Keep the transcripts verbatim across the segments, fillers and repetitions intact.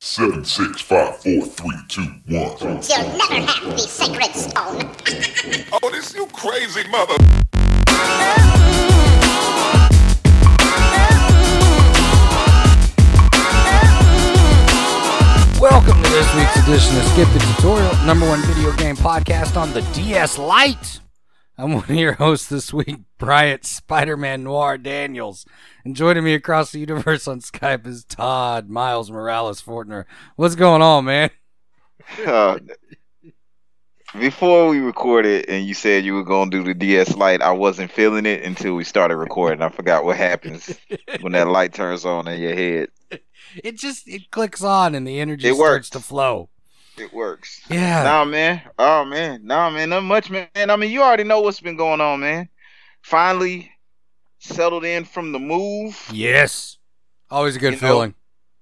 Seven, six, five, four, three, two, one. You'll never have the sacred stone. Oh, this you crazy mother. Welcome to this week's edition of Skip the Tutorial, number one video game podcast on the D S Lite. I'm one of your hosts this week, Bryant Spider-Man Noir Daniels. And joining me across the universe on Skype is Todd Miles Morales Fortner. What's going on, man? Uh, before we recorded and you said you were going to do the D S Lite, I wasn't feeling it until we started recording. I forgot what happens when that light turns on in your head. It just, it clicks on and the energy It starts works. to flow. It works. Yeah. Nah, man. Oh, man. Nah, man. Not much, man. I mean, you already know what's been going on, man. Finally settled in from the move. Yes. Always a good You know, feeling.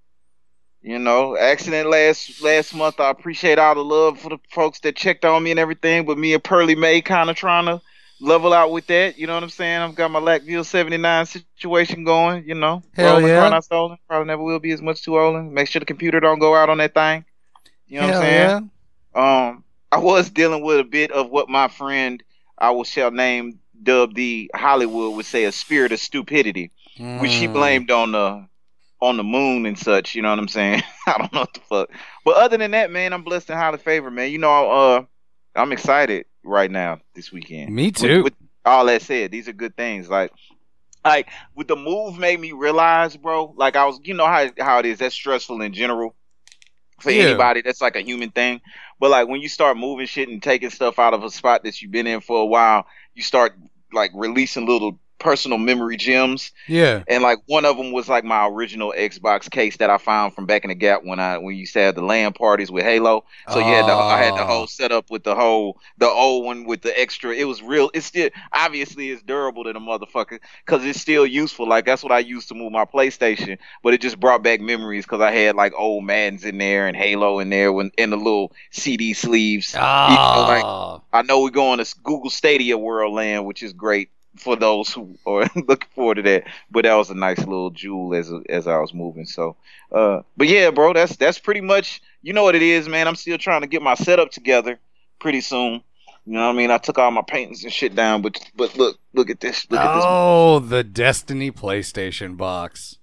You know, accident last last month. I appreciate all the love for the folks that checked on me and everything, but me and Pearly May kind of trying to level out with that. You know what I'm saying? I've got my Lackville seventy-nine situation going, you know. Hell Rolling, yeah. crying out stolen. Probably never will be as much too rolling. Make sure the computer don't go out on that thing. You know Hell what I'm saying? yeah. Um, I was dealing with a bit of what my friend, I will shall name, dubbed the Hollywood would say a spirit of stupidity, which he Mm. blamed on the on the moon and such. You know what I'm saying? I don't know what the fuck. But other than that, man, I'm blessed and highly favored, man. You know, uh, I'm excited right now this weekend. Me too. With, with all that said, these are good things. Like, like with the move made me realize, bro. Like I was, you know how how it is. That's stressful in general for Yeah. anybody. That's like a human thing. But like when you start moving shit and taking stuff out of a spot that you've been in for a while, you start like releasing little personal memory gems. Yeah. And like one of them was like my original Xbox case that I found from back in the Gap when I when you used to have the LAN parties with Halo. So you had the I had the Oh. whole setup with the whole the old one with the extra. It was real. It's still obviously it's durable to the motherfucker because it's still useful. Like that's what I used to move my PlayStation, but it just brought back memories because I had like old Maddens in there and Halo in there when in the little C D sleeves. You know, like Oh. I know we're going to Google Stadia World Land, which is great for those who are looking forward to that. But that was a nice little jewel as as I was moving. So, uh, but yeah, bro, that's that's pretty much, you know what it is, man. I'm still trying to get my setup together pretty soon. You know what I mean? I took all my paintings and shit down, but but look look at this, look at this Oh, the Destiny PlayStation box.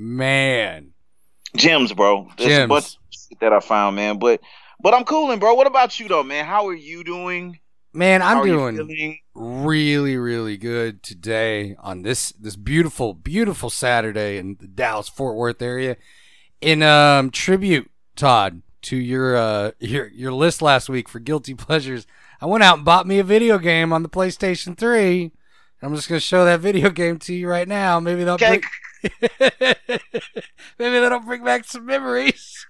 Man. gems, bro. There's a Gems. bunch of shit that I found, man. But but I'm cooling, bro. What about you though, man? How are you doing? Man, I'm How are you doing feeling? really, really good today on this this beautiful, beautiful Saturday in the Dallas Fort Worth area. In um tribute, Todd, to your uh your your list last week for guilty pleasures, I went out and bought me a video game on the PlayStation three. I'm just gonna show that video game to you right now. Maybe they'll Okay. bring, maybe that'll bring back some memories.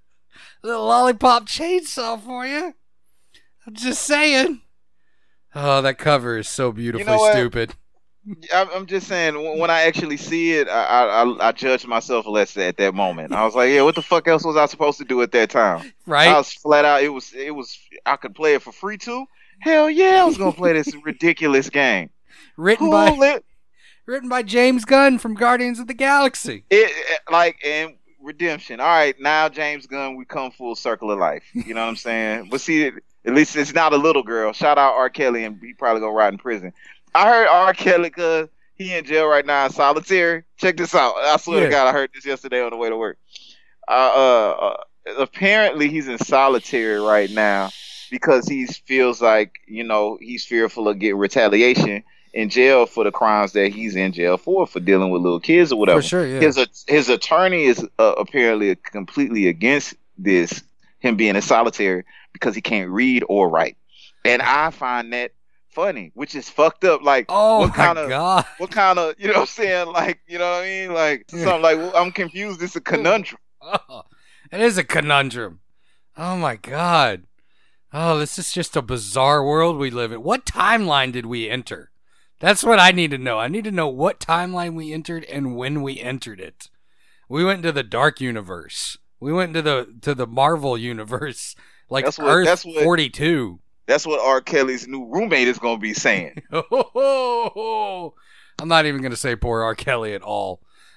A little lollipop chainsaw for you. I'm just saying. Oh, that cover is so beautifully what? stupid. I'm I'm just saying, when when I actually see it, I, I I I judge myself less at that moment. I was like, yeah, what the fuck else was I supposed to do at that time? Right? I was flat out. It was it was I could play it for free too. Hell yeah, I was gonna play this ridiculous game. written Cool, by it, written by James Gunn from Guardians of the Galaxy. it like and redemption. All right, now James Gunn, we come full circle of life. You know what I'm saying? But see, at least it's not a little girl. Shout out R. Kelly, and he probably gonna rot in prison. I heard R. Kelly, cause he in jail right now in solitary. Check this out. I swear Yeah. to God, I heard this yesterday on the way to work. Uh, uh, uh, apparently he's in solitary right now because he feels like, you know, he's fearful of getting retaliation in jail for the crimes that he's in jail for, for dealing with little kids or whatever. For sure, yeah. His his attorney is uh, apparently completely against this, him being in solitary, because he can't read or write, and I find that funny, which is fucked up. Like, Oh what my kind of god. what kind of you know what I'm saying? Like, you know what I mean? Like something like, well, I'm confused. It's a conundrum. Oh, it is a conundrum. Oh my god. Oh, this is just a bizarre world we live in. What timeline did we enter? That's what I need to know. I need to know what timeline we entered and when we entered it. We went into the dark universe. We went into the to the Marvel universe, like That's what- Earth that's what- forty-two. That's what R. Kelly's new roommate is gonna be saying. I'm not even going to say poor R. Kelly at all.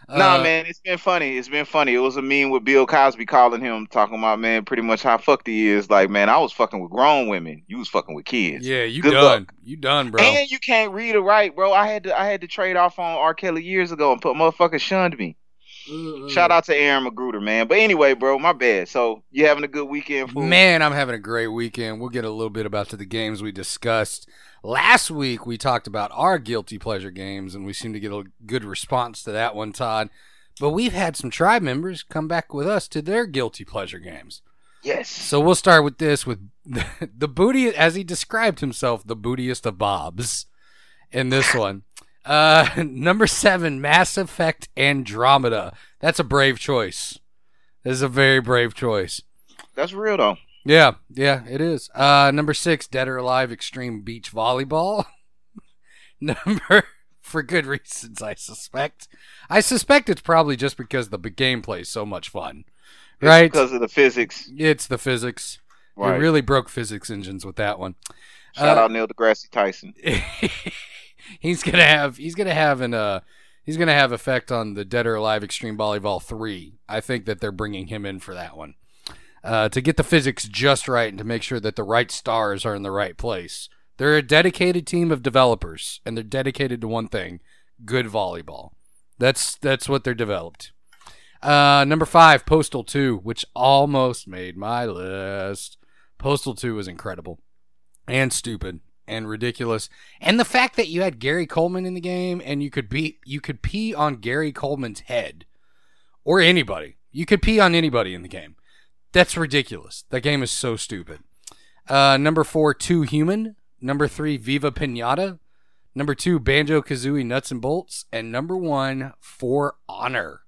Nah, Uh, man, it's been funny. It's been funny. It was a meme with Bill Cosby calling him, talking about, man, pretty much how fucked he is. Like, man, I was fucking with grown women. You was fucking with kids. yeah, you Good done. luck. You done, bro. And you can't read or write, bro. I had to I had to trade off on R. Kelly years ago and put motherfuckers shunned me. Shout out to Aaron Magruder, man. But anyway, bro, my bad. So you having a good weekend, fool? Man, I'm having a great weekend. We'll get a little bit about to the games we discussed. Last week, we talked about our guilty pleasure games, and we seemed to get a good response to that one, Todd. But we've had some tribe members come back with us to their guilty pleasure games. Yes. So we'll start with this, with the, the booty, as he described himself, the bootiest of Bobs in this one. Uh, number seven, Mass Effect Andromeda. That's a brave choice. This is a very brave choice. That's real, though. Yeah, yeah, it is. Uh, number six, Dead or Alive Extreme Beach Volleyball. Number, for good reasons, I suspect. I suspect it's probably just because the b- gameplay is so much fun. It's right? because of the physics. It's the physics. Right. It really broke physics engines with that one. Shout Uh, out Neil deGrasse Tyson. he's gonna have he's gonna have an uh he's gonna have effect on the Dead or Alive Extreme Volleyball three. I think that they're bringing him in for that one. Uh, to get the physics just right and to make sure that the right stars are in the right place. They're a dedicated team of developers, and they're dedicated to one thing: good volleyball. That's that's what they're developed. Uh, number five, Postal two, which almost made my list. Postal two was incredible and stupid and ridiculous, and the fact that you had Gary Coleman in the game and you could be you could pee on Gary Coleman's head or anybody. You could pee on anybody in the game. That's ridiculous. That game is so stupid. Uh, number four, Too Human. Number three, Viva Pinata. Number two, Banjo-Kazooie Nuts and Bolts. And number one, For Honor.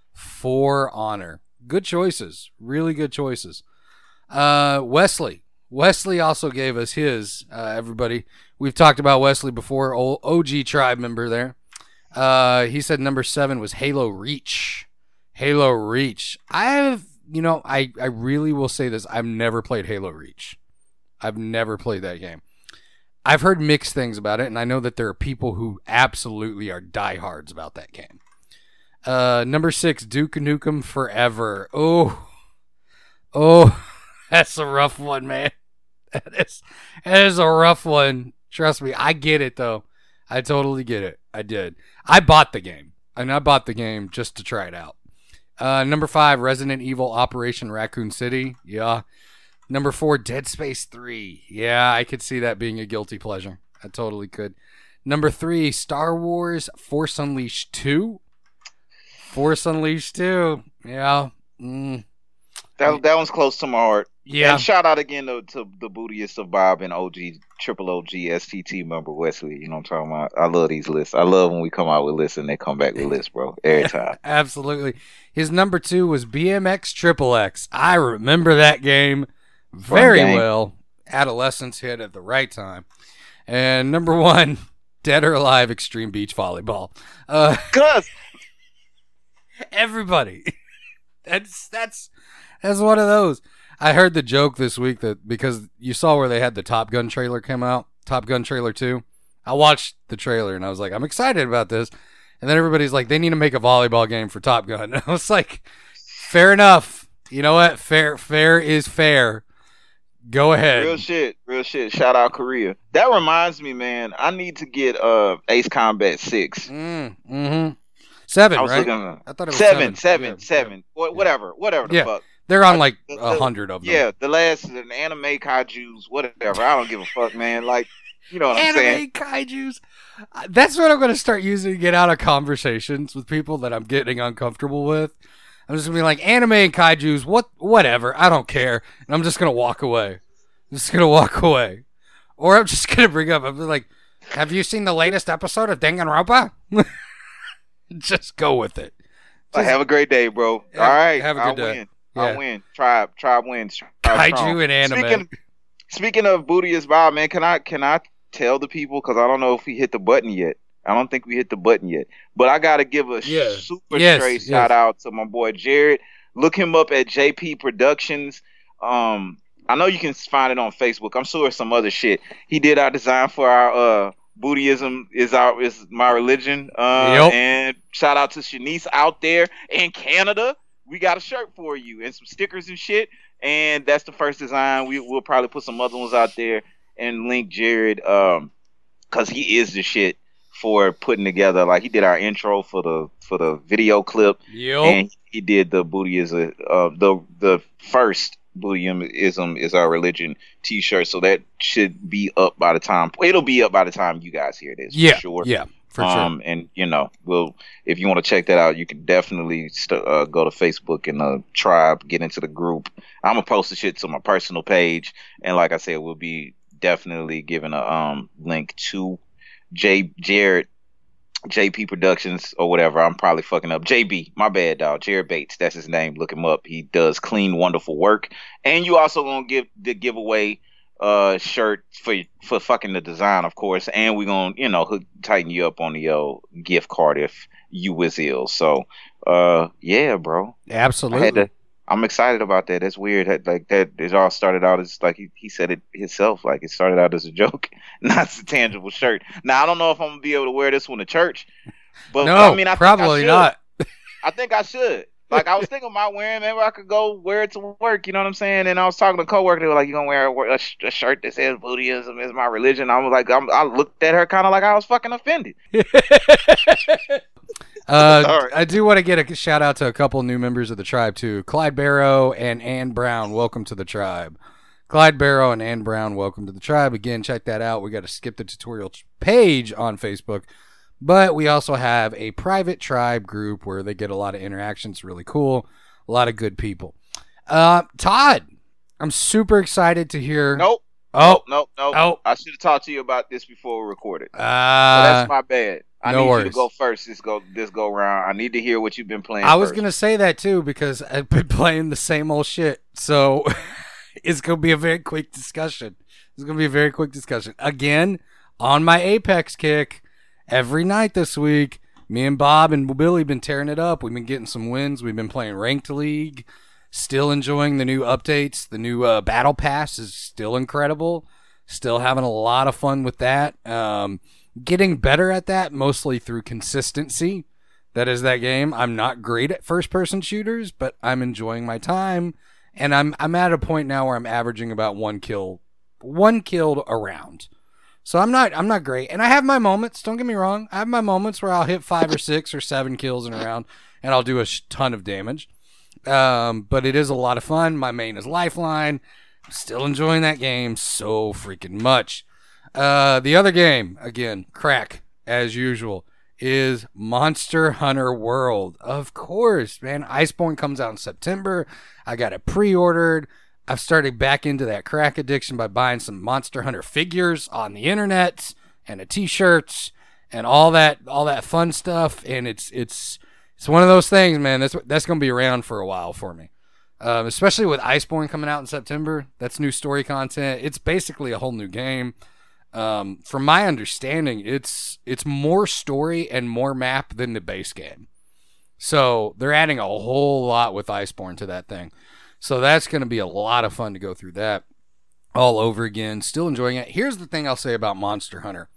For Honor. Good choices. Really good choices. Uh, Wesley. Wesley also gave us his, uh, everybody. We've talked about Wesley before, old O G tribe member there. Uh, he said number seven was Halo Reach. Halo Reach. I have... You know, I, I really will say this. I've never played Halo Reach. I've never played that game. I've heard mixed things about it, and I know that there are people who absolutely are diehards about that game. Uh, number six, Duke Nukem Forever. Oh, oh, that's a rough one, man. That is, that is a rough one. Trust me, I get it, though. I totally get it. I did. I bought the game, and I bought the game just to try it out. Uh, number five, Resident Evil Operation Raccoon City. Yeah. Number four, Dead Space three. Yeah, I could see that being a guilty pleasure. I totally could. Number three, Star Wars Force Unleashed two. Force Unleashed two. Yeah. Mm. That that one's close to my heart. Yeah. And shout out again to, to the bootiest of Bob and O G, triple O G, S T T member Wesley. You know what I'm talking about? I love these lists. I love when we come out with lists and they come back with lists, bro. Every time. Absolutely. His number two was B M X Triple X. I remember that game very game. well. Adolescence hit at the right time. And number one, Dead or Alive Extreme Beach Volleyball. Uh, Cuz. everybody. That's that's that's one of those. I heard the joke this week that because you saw where they had the Top Gun trailer come out, Top Gun trailer two. I watched the trailer and I was like, I'm excited about this. And then everybody's like, they need to make a volleyball game for Top Gun. And I was like, fair enough. You know what? Fair, fair is fair. Go ahead. Real shit. Real shit. Shout out Korea. That reminds me, man. I need to get uh Ace Combat six. Mm, mm-hmm. Seven, I was right? looking. I thought it was seven, seven. seven, Yeah. seven. Wha- Whatever, whatever the Yeah. fuck. They're on I- like the- a the- hundred of them. Yeah, the last an anime kaijus, whatever. I don't give a fuck, man. Like, you know what I'm Anime saying? kaijus. Uh, That's what I'm going to start using to get out of conversations with people that I'm getting uncomfortable with. I'm just going to be like, anime and kaijus, what, whatever. I don't care. And I'm just going to walk away. I'm just going to walk away. Or I'm just going to bring up, I'm like, have you seen the latest episode of Danganronpa? Just go with it. Like, have a great day, bro. Have- All right, have a I'll good day. win. Yeah. I'll win. Tribe, tribe wins. Tribe Kaiju strong. and anime. Speaking, speaking of booty as Bob, man, can I can I tell the people, because I don't know if we hit the button yet. I don't think we hit the button yet. But I got to give a Yeah. super Yes, straight yes. shout out to my boy Jared. Look him up at J P Productions. Um, I know you can find it on Facebook. I'm sure some other shit. He did our design for our uh Buddhism is our is my religion. Uh, Yep. And shout out to Shanice out there in Canada. We got a shirt for you and some stickers and shit. And that's the first design. We will probably put some other ones out there and link Jared, um, cause he is the shit for putting together. Like he did our intro for the for the video clip, Yep. and he did the Buddhism, uh, the the first Buddhism is our religion T-shirt. So that should be up by the time it'll be up by the time you guys hear this. Yeah. for sure. Yeah. For um, sure. And you know, we'll if you want to check that out, you can definitely st- uh, go to Facebook and uh, Tribe, get into the group. I'm gonna post the shit to my personal page, and like I said, we'll be definitely giving a um link to J Jared J P Productions or whatever. I'm probably fucking up. J B, my bad, dog. Jared Bates, that's his name. Look him up. He does clean, wonderful work. And you also gonna give the giveaway uh shirt for for fucking the design, of course. And we're gonna you know hook, tighten you up on the uh, gift card if you was ill. So uh yeah, bro. I had Absolutely. to. I'm excited about that. That's weird. That, like that, it all started out as like he, he said it himself. Like it started out as a joke, not as a tangible shirt. Now I don't know if I'm gonna be able to wear this one to church, but No, I mean, I probably think I should. not. I think I should. Like I was thinking about wearing. Maybe I could go wear it to work. You know what I'm saying? And I was talking to a coworker. They were like, "You gonna wear a, a, sh- a shirt that says Buddhism is my religion?" I was like, I'm, I looked at her kind of like I was fucking offended. Uh, All right. I do want to get a shout out to a couple new members of the tribe too. Clyde Barrow and Ann Brown, welcome to the tribe. Clyde Barrow and Ann Brown, welcome to the tribe. Again, check that out. We got to skip the tutorial page on Facebook, but we also have a private tribe group where they get a lot of interactions. Really cool. A lot of good people. Uh, Todd, I'm super excited to hear. Nope. Oh, Nope. Nope. Oh. I should have talked to you about this before we recorded. So uh, that's my bad. I no need you worries. to go first. This go this go round. I need to hear what you've been playing. I was first. gonna say that too because I've been playing the same old shit. So it's gonna be a very quick discussion. It's gonna be a very quick discussion. Again, on my Apex kick, every night this week, me and Bob and Billy been tearing it up. We've been getting some wins. We've been playing ranked league. Still enjoying the new updates. The new uh, battle pass is still incredible. Still having a lot of fun with that. Um, getting better at that, mostly through consistency. That is that game. I'm not great at first-person shooters, but I'm enjoying my time, and I'm I'm at a point now where I'm averaging about one kill, one killed a round. So I'm not I'm not great, and I have my moments. Don't get me wrong. I have my moments where I'll hit five or six or seven kills in a round, and I'll do a sh- ton of damage. Um, but it is a lot of fun. My main is Lifeline. I'm still enjoying that game so freaking much. Uh, the other game, again, crack, as usual, is Monster Hunter World. Of course, man. Iceborne comes out in September. I got it pre-ordered. I've started back into that crack addiction by buying some Monster Hunter figures on the internet and a t-shirts and all that all that fun stuff. And it's it's it's one of those things, man. That's that's gonna be around for a while for me. Um, especially with Iceborne coming out in September. That's new story content. It's basically a whole new game. Um, from my understanding, it's it's more story and more map than the base game. So they're adding a whole lot with Iceborne to that thing. So that's going to be a lot of fun to go through that all over again. Still enjoying it. Here's the thing I'll say about Monster Hunter.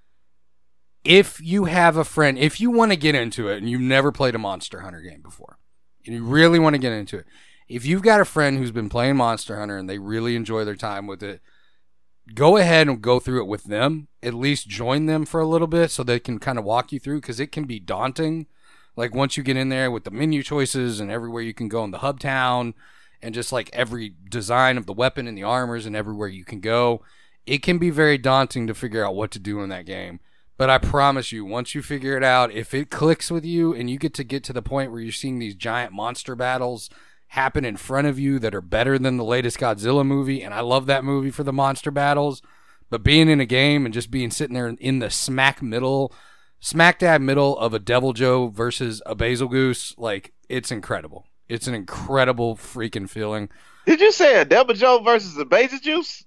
If you have a friend, if you want to get into it and you've never played a Monster Hunter game before, and you really want to get into it, if you've got a friend who's been playing Monster Hunter and they really enjoy their time with it, go ahead and go through it with them. At least join them for a little bit so they can kind of walk you through, because it can be daunting. Like once you get in there with the menu choices and everywhere you can go in the hub town and just like every design of the weapon and the armors and everywhere you can go, it can be very daunting to figure out what to do in that game. But I promise you, once you figure it out, if it clicks with you and you get to get to the point where you're seeing these giant monster battles happen in front of you that are better than the latest Godzilla movie, and I love that movie for the monster battles, but being in a game and just being sitting there in the smack middle, smack dab middle of a Devil Joe versus a Basil Goose, like, it's incredible. It's an incredible freaking feeling. Did you say a Devil Joe versus a Basil Juice?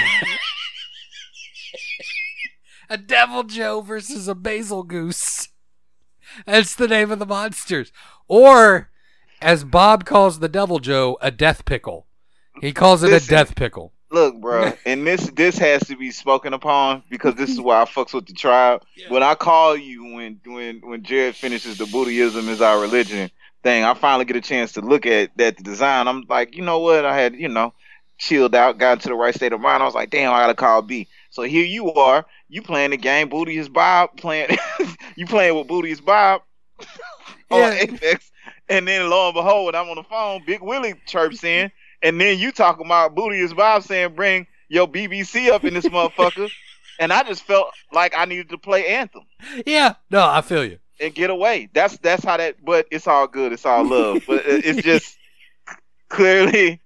A Devil Joe versus a Basil Goose. That's the name of the monsters. Or, as Bob calls the Devil Joe, a death pickle. He calls it Listen. a death pickle. Look, bro, and this this has to be spoken upon because this is why I fucks with the tribe. Yeah. When I call you when when when Jared finishes the Buddhism is our religion thing, I finally get a chance to look at that the design. I'm like, you know what? I had, you know, chilled out, got into the right state of mind. I was like, damn, I gotta call B. So here you are, you playing the game, Booty is Bob, playing you playing with Booty is Bob on Yeah. Apex, and then lo and behold, when I'm on the phone, Big Willie chirps in. And then you talking about Booty is Bob saying bring your B B C up in this motherfucker. And I just felt like I needed to play Anthem Yeah. No, I feel you. and get away. That's that's how that, but it's all good. It's all love. But it- it's just clearly,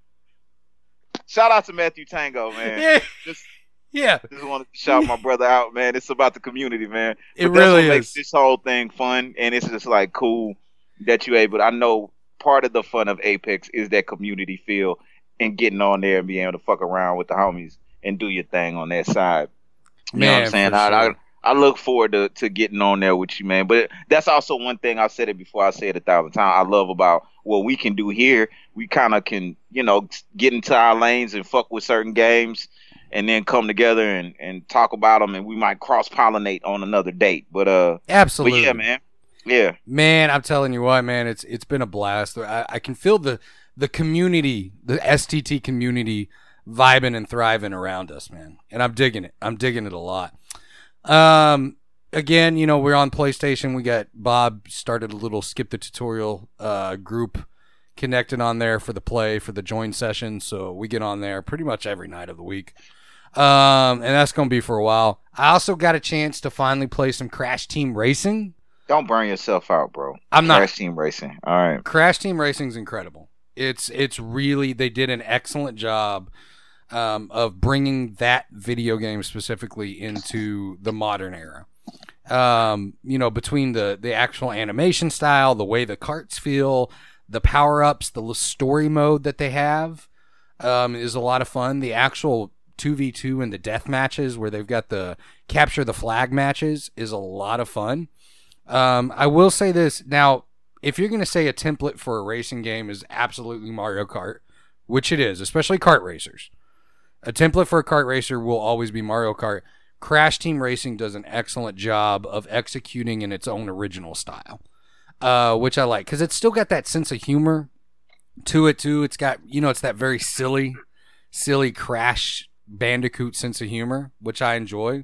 shout out to Matthew Tango, man. Yeah. Just, Yeah. just wanted to shout my brother out, man. It's about the community, man. It But that's really what makes is. this whole thing fun. And it's just like cool that you able, I know part of the fun of Apex is that community feel and getting on there and being able to fuck around with the homies and do your thing on that side. You know what I'm Man, saying? for I, sure. I I look forward to, to getting on there with you, man. But that's also one thing, I said it before, I say it a thousand times, I love about what we can do here. We kind of can, you know, get into our lanes and fuck with certain games and then come together and, and talk about them, and we might cross-pollinate on another date. But, uh, Absolutely. but yeah, man. Yeah. Man, I'm telling you what, man, it's it's been a blast. I, I can feel the the community, the S T T community, vibing and thriving around us, man. And I'm digging it. I'm digging it a lot. Um, again, you know, we're on PlayStation. We got Bob started a little skip the tutorial uh, group connected on there for the play for the join session. So we get on there pretty much every night of the week. Um, and that's gonna be for a while. I also got a chance to finally play some Crash Team Racing. Don't burn yourself out, bro. I'm not. Crash Team Racing. All right. Crash Team Racing's incredible. It's it's really, they did an excellent job um, of bringing that video game specifically into the modern era. Um, you know, between the the actual animation style, the way the carts feel, the power ups, the l- story mode that they have um, is a lot of fun. The actual two v two and the death matches where they've got the capture the flag matches is a lot of fun. Um, I will say this now. If you're going to say a template for a racing game is absolutely Mario Kart, which it is, especially kart racers, a template for a kart racer will always be Mario Kart. Crash Team Racing does an excellent job of executing in its own original style, uh, which I like because it's still got that sense of humor to it too. It's got, you know, it's that very silly, silly Crash Bandicoot sense of humor, which I enjoy.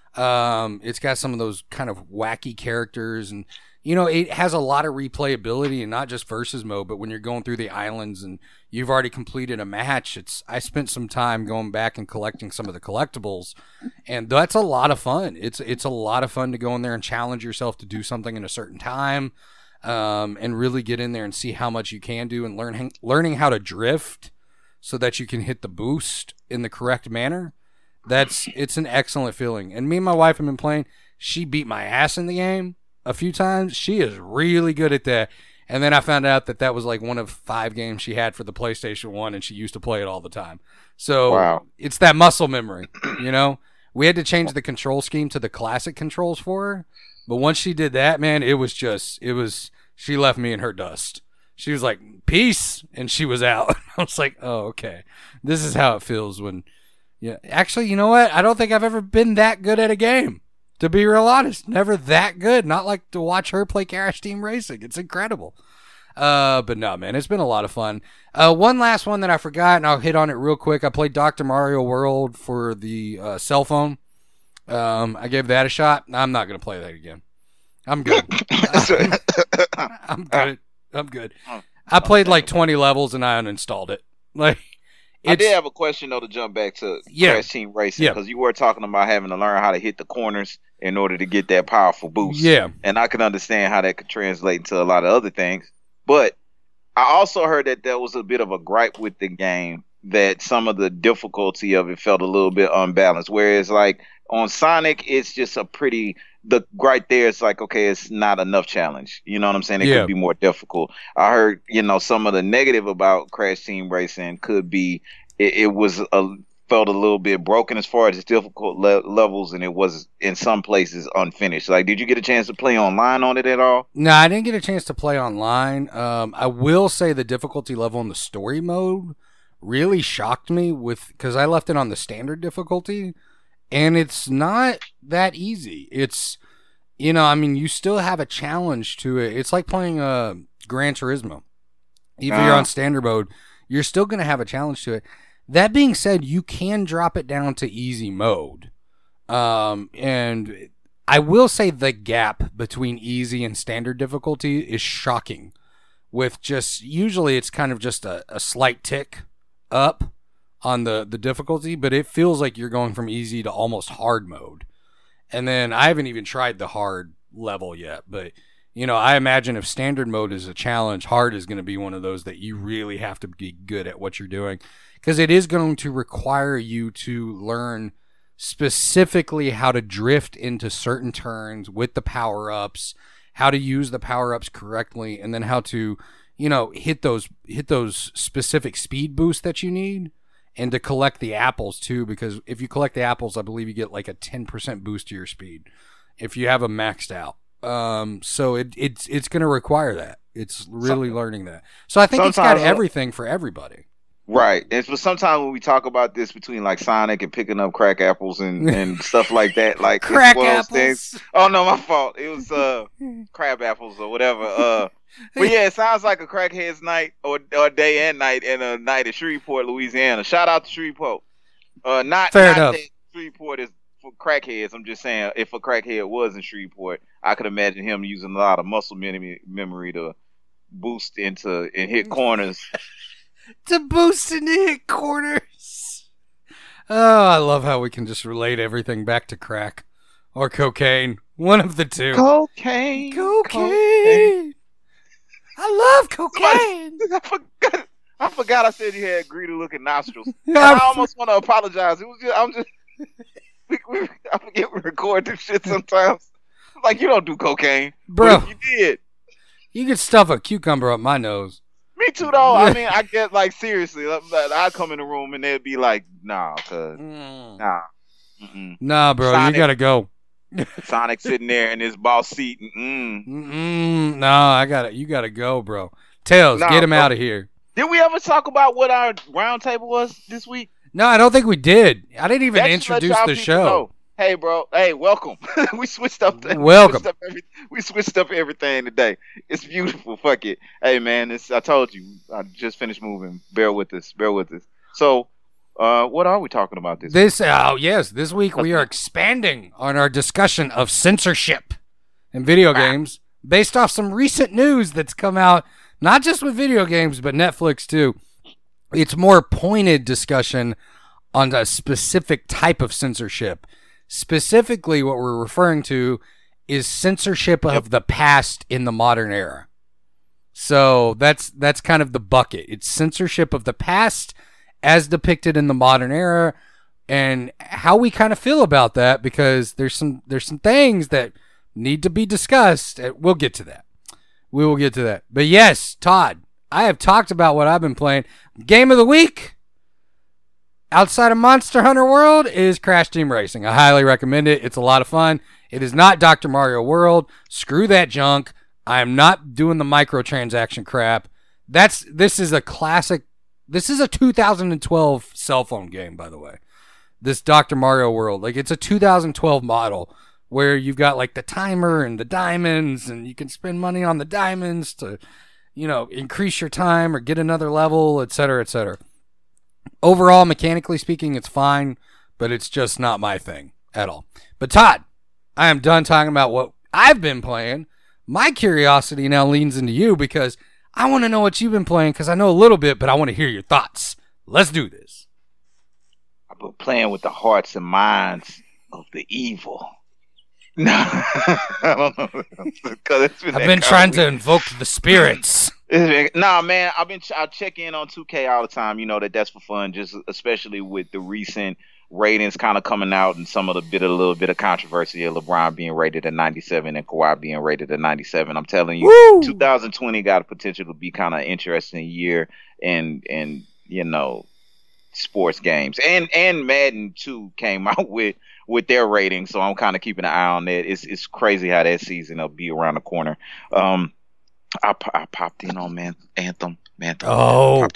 Um, it's got some of those kind of wacky characters, and you know, it has a lot of replayability, and not just versus mode, but when you're going through the islands and you've already completed a match, it's I spent some time going back and collecting some of the collectibles, and that's a lot of fun. It's it's a lot of fun to go in there and challenge yourself to do something in a certain time, um, and really get in there and see how much you can do, and learn learning how to drift so that you can hit the boost in the correct manner. That's it's an excellent feeling. And me and my wife have been playing. She beat my ass in the game a few times. She is really good at that. And then I found out that that was like one of five games she had for the PlayStation one, and she used to play it all the time. So Wow. it's that muscle memory, you know? We had to change the control scheme to the classic controls for her. But once she did that, man, it was just, it was, she left me in her dust. She was like, peace, and she was out. I was like, oh, okay. This is how it feels when, yeah. Actually, you know what? I don't think I've ever been that good at a game. To be real honest, never that good. Not like to watch her play Crash Team Racing. It's incredible. Uh, but no, man, it's been a lot of fun. Uh, one last one that I forgot, and I'll hit on it real quick. I played Doctor Mario World for the uh, cell phone. Um, I gave that a shot. I'm not gonna play that again. I'm good. I'm good. I'm good. I played like twenty levels and I uninstalled it. Like, I it's, did have a question though to jump back to Yeah. Crash Team Racing Yeah. because you were talking about having to learn how to hit the corners in order to get that powerful boost. yeah, And I can understand how that could translate into a lot of other things. But I also heard that there was a bit of a gripe with the game, that some of the difficulty of it felt a little bit unbalanced. Whereas like on Sonic, it's just a pretty, the right there, it's like, okay, it's not enough challenge. You know what I'm saying? It Yeah. could be more difficult. I heard, you know, some of the negative about Crash Team Racing could be it, it was a felt a little bit broken as far as its difficult le- levels, and it was in some places unfinished. Like, did you get a chance to play online on it at all? No, I didn't get a chance to play online. Um, I will say the difficulty level in the story mode really shocked me with because I left it on the standard difficulty, and it's not that easy. It's you know, I mean, you still have a challenge to it. It's like playing a uh, Gran Turismo. Even if you're on standard mode, you're still going to have a challenge to it. That being said, you can drop it down to easy mode. Um, and I will say the gap between easy and standard difficulty is shocking. With just, usually it's kind of just a, a slight tick up on the, the difficulty, but it feels like you're going from easy to almost hard mode. And then I haven't even tried the hard level yet, but you know, I imagine if standard mode is a challenge, hard is going to be one of those that you really have to be good at what you're doing, because it is going to require you to learn specifically how to drift into certain turns with the power-ups, how to use the power-ups correctly, and then how to, you know, hit those hit those specific speed boosts that you need, and to collect the apples too, because if you collect the apples, I believe you get like a ten percent boost to your speed if you have them maxed out. Um, so it it's it's going to require that. It's really Some, learning that. So I think it's got everything for everybody. Right. And so sometimes when we talk about this between like Sonic and picking up crack apples and, and stuff like that, like crack apples. Things. Oh no, my fault. It was uh crab apples or whatever. Uh, but yeah, it sounds like a crackhead's night or or day and night and a night at Shreveport, Louisiana. Shout out to Shreveport. Uh, not fair not enough. That Shreveport is for crackheads. I'm just saying, if a crackhead was in Shreveport, I could imagine him using a lot of muscle memory, memory to boost into and hit corners. to boost and hit corners. Oh, I love how we can just relate everything back to crack or cocaine. One of the two. Cocaine. Cocaine. cocaine. I love cocaine. I forgot. I forgot I said you had greedy looking nostrils. And I almost want to apologize. It was just, I'm just. We, we, I forget we record this shit sometimes. Like, you don't do cocaine. Bro. But if you did. You could stuff a cucumber up my nose. Me too, though. I mean, I get, like, seriously. I'd come in the room and they'd be like, nah, cuz. Mm. Nah. Mm-mm. Nah, bro. Sonic, you gotta go. Sonic sitting there in his boss seat. Mm-mm. Mm-mm. No, I gotta, you gotta go, bro. Tails, nah, get him out of here. Did we ever talk about what our round table was this week? No, I don't think we did. I didn't even That's introduce the show. Know. Hey, bro. Hey, welcome. we switched up. The, welcome. We switched up, every, we switched up everything today. It's beautiful. Fuck it. Hey, man. It's, I told you. I just finished moving. Bear with us. Bear with us. So, uh, what are we talking about this? This. Week? Oh, yes. This week we are expanding on our discussion of censorship in video games, based off some recent news that's come out, not just with video games, but Netflix too. It's more pointed discussion on a specific type of censorship. Specifically, what we're referring to is censorship of the past in the modern era. So that's that's kind of the bucket. It's censorship of the past as depicted in the modern era, and how we kind of feel about that, because there's some there's some things that need to be discussed. We'll get to that. We will get to that. But yes, Todd, I have talked about what I've been playing. Game of the week, outside of Monster Hunter World, is Crash Team Racing. I highly recommend it. It's a lot of fun. It is not Doctor Mario World. Screw that junk. I am not doing the microtransaction crap. That's this is a classic. This is a two thousand twelve cell phone game, by the way. This Doctor Mario World, like, it's a two thousand twelve model where you've got like the timer and the diamonds, and you can spend money on the diamonds to, you know, increase your time or get another level, et cetera, et cetera. Overall, mechanically speaking, it's fine, but it's just not my thing at all. But Todd, I am done talking about what I've been playing. My curiosity now leans into you, because I want to know what you've been playing, because I know a little bit, but I want to hear your thoughts. Let's do this. I've been playing with the hearts and minds of the evil. No, I don't know. It's been I've been trying to invoke the spirits. Nah, man, I've been I check in on two K all the time. You know that that's for fun, just especially with the recent ratings kind of coming out and some of the bit a little bit of controversy of LeBron being rated at ninety-seven and Kawhi being rated at ninety-seven. I'm telling you, Woo! two thousand twenty got a potential to be kind of interesting year, and and you know, sports games, and and Madden two came out with. with their ratings, so I'm kind of keeping an eye on that. It's it's crazy how that season will be around the corner. Um, I, I popped in on man Anthem, man. Oh, popped in.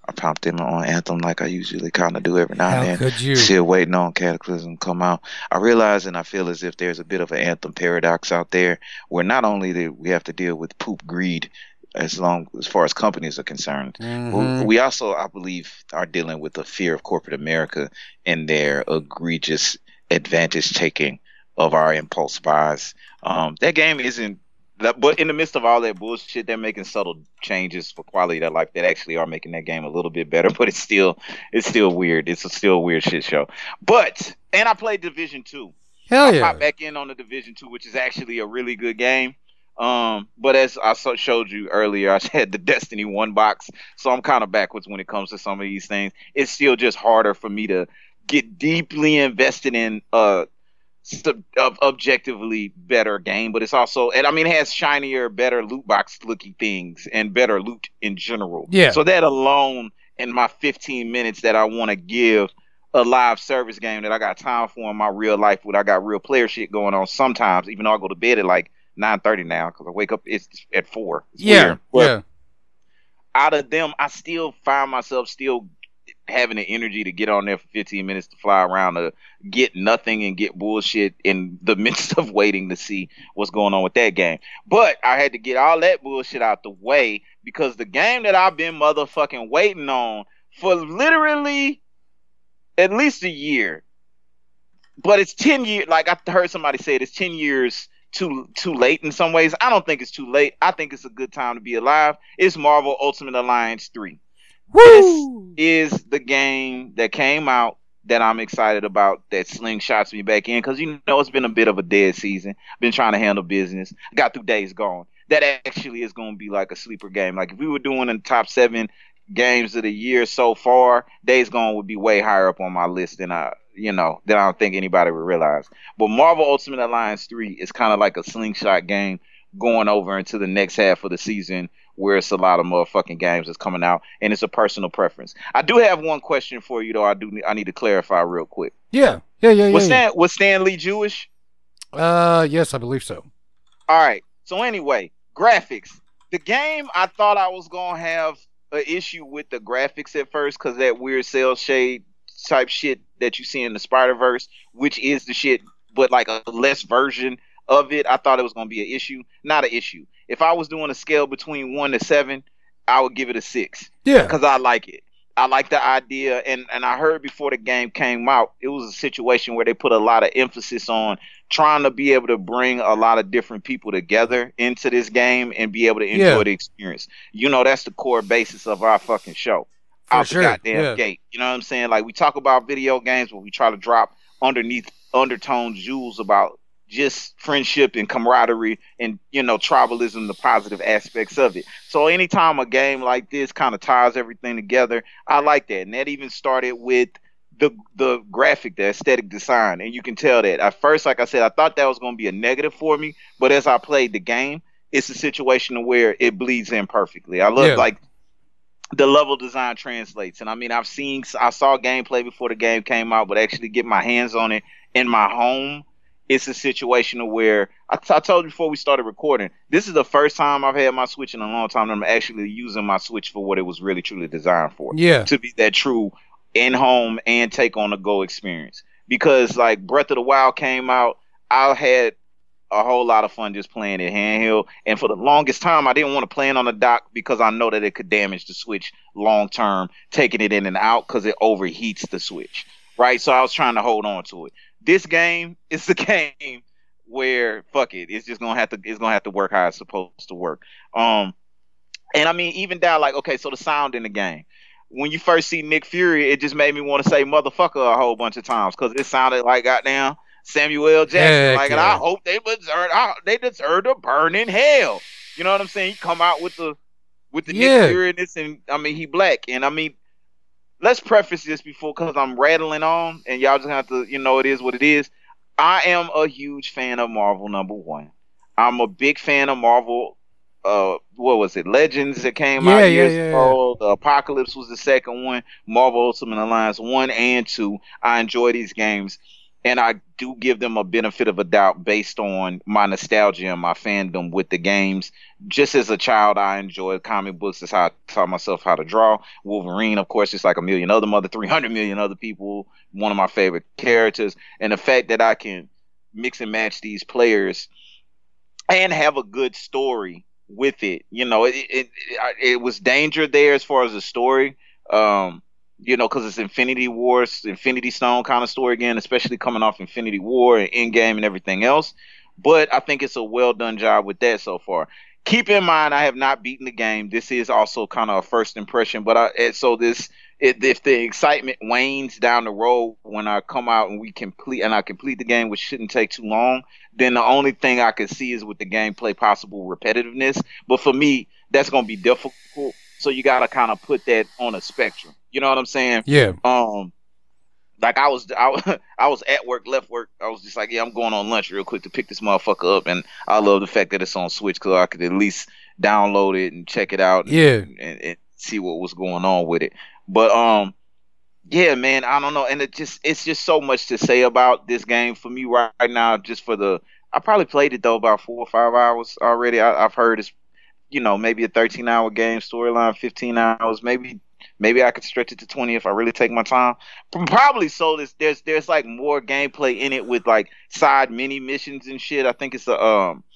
I popped in on Anthem like I usually kind of do every now How and then. could you? Still waiting on Cataclysm to come out. I realize and I feel as if there's a bit of an Anthem paradox out there where not only do we have to deal with poop greed as long as far as companies are concerned, Mhm. we also, I believe, are dealing with the fear of corporate America and their egregious advantage taking of our impulse buys. Um, that game isn't. That, but in the midst of all that bullshit, they're making subtle changes for quality of life that actually are making that game a little bit better. But it's still, it's still weird. It's a still weird shit show. But and I played Division Two. Hell I yeah. popped back in on the Division Two, which is actually a really good game. Um, but as I so- showed you earlier, I had the Destiny One box, so I'm kind of backwards when it comes to some of these things. It's still just harder for me to get deeply invested in uh. St- of objectively better game, but it's also, and I mean, it has shinier, better loot box looking things and better loot in general. Yeah. So that alone, in my fifteen minutes that I want to give a live service game that I got time for in my real life, when I got real player shit going on sometimes, even though I go to bed at like nine thirty now because I wake up it's at four. It's Yeah. weird. But Yeah. out of them, I still find myself still having the energy to get on there for fifteen minutes to fly around to get nothing and get bullshit in the midst of waiting to see what's going on with that game. But I had to get all that bullshit out the way because the game that I've been motherfucking waiting on for literally at least a year, but it's ten years, like I heard somebody say it, it's ten years too too late in some ways. I don't think it's too late. I think it's a good time to be alive. It's Marvel Ultimate Alliance three. Woo! This is the game that came out that I'm excited about, that slingshots me back in, because you know it's been a bit of a dead season. Been trying to handle business. Got through Days Gone. That actually is going to be like a sleeper game. Like if we were doing the top seven games of the year so far, Days Gone would be way higher up on my list than I, you know, than I don't think anybody would realize. But Marvel Ultimate Alliance three is kind of like a slingshot game going over into the next half of the season, where it's a lot of motherfucking games that's coming out, and it's a personal preference. I do have one question for you, though. I do. I need to clarify real quick. Yeah. Yeah. Yeah. Yeah. Was yeah. Stan was Stan Lee Jewish? Uh, yes, I believe so. All right. So anyway, graphics. The game, I thought I was gonna have an issue with the graphics at first because that weird cell shade type shit that you see in the Spider-Verse, which is the shit, but like a less version of it. I thought it was gonna be an issue. Not an issue. If I was doing a scale between one to seven, I would give it a six. Yeah. Because I like it. I like the idea, and, and I heard before the game came out, it was a situation where they put a lot of emphasis on trying to be able to bring a lot of different people together into this game and be able to enjoy Yeah. the experience. You know, that's the core basis of our fucking show. For Out sure, the goddamn yeah. gate. You know what I'm saying? Like, we talk about video games, but we try to drop underneath undertone jewels about just friendship and camaraderie and, you know, tribalism, the positive aspects of it. So anytime a game like this kind of ties everything together, I like that. And that even started with the the graphic, the aesthetic design. And you can tell that. At first, like I said, I thought that was going to be a negative for me. But as I played the game, it's a situation where it bleeds in perfectly. I love, Yeah. like, the level design translates. And I mean, I've seen, I saw gameplay before the game came out, but actually get my hands on it in my home, it's a situation where I, t- I told you before we started recording, this is the first time I've had my Switch in a long time that I'm actually using my Switch for what it was really truly designed for. Yeah. To be that true in-home and take on the go experience. Because like Breath of the Wild came out, I had a whole lot of fun just playing it handheld. And for the longest time, I didn't want to play it on the dock because I know that it could damage the Switch long term, taking it in and out because it overheats the Switch. Right? So I was trying to hold on to it. This game is the game where fuck it, it's just gonna have to it's gonna have to work how it's supposed to work. Um, and I mean, even down like okay, so the sound in the game. When you first see Nick Fury, it just made me want to say motherfucker a whole bunch of times because it sounded like goddamn Samuel L. Jackson. Heck like, and yeah. I hope they deserve I, they deserve to burn in hell. You know what I'm saying? He come out with the with the Yeah. Nick Fury in this, and I mean he black, and I mean. Let's preface this before, because I'm rattling on, and y'all just have to, you know, it is what it is. I am a huge fan of Marvel, number one. I'm a big fan of Marvel, uh, what was it, Legends that came Yeah, out yeah, years yeah, ago. The Apocalypse was the second one. Marvel Ultimate Alliance one and two. I enjoy these games. and I do give them a benefit of a doubt based on my nostalgia and my fandom with the games. Just as a child, I enjoyed comic books. That's how I taught myself how to draw. Wolverine, of course, just like a million other mother, three hundred million other people, one of my favorite characters. And the fact that I can mix and match these players and have a good story with it, you know, it it, it, it was danger there as far as the story. Um, you know, because it's Infinity Wars, Infinity Stone kind of story again, especially coming off Infinity War and Endgame and everything else. But I think it's a well done job with that so far. Keep in mind, I have not beaten the game. This is also kind of a first impression, but I and so this it, if the excitement wanes down the road when I come out and we complete and I complete the game, which shouldn't take too long, then the only thing I can see is with the gameplay possible repetitiveness. But for me, that's going to be difficult. So you got to kind of put that on a spectrum. You know what I'm saying? Yeah. Um, like I was, I, was- I was at work, left work. I was just like, yeah, I'm going on lunch real quick to pick this motherfucker up. And I love the fact that it's on Switch because I could at least download it and check it out. And, Yeah. and, and see what was going on with it. But um, yeah, man, I don't know. And it just, it's just so much to say about this game for me right now. Just for the, I probably played it though about four or five hours already. I, I've heard it's, you know, maybe a thirteen hour game, storyline fifteen hours, maybe maybe I could stretch it to twenty if I really take my time. Probably so. There's there's there's like more gameplay in it with like side mini missions and shit. I think it's a um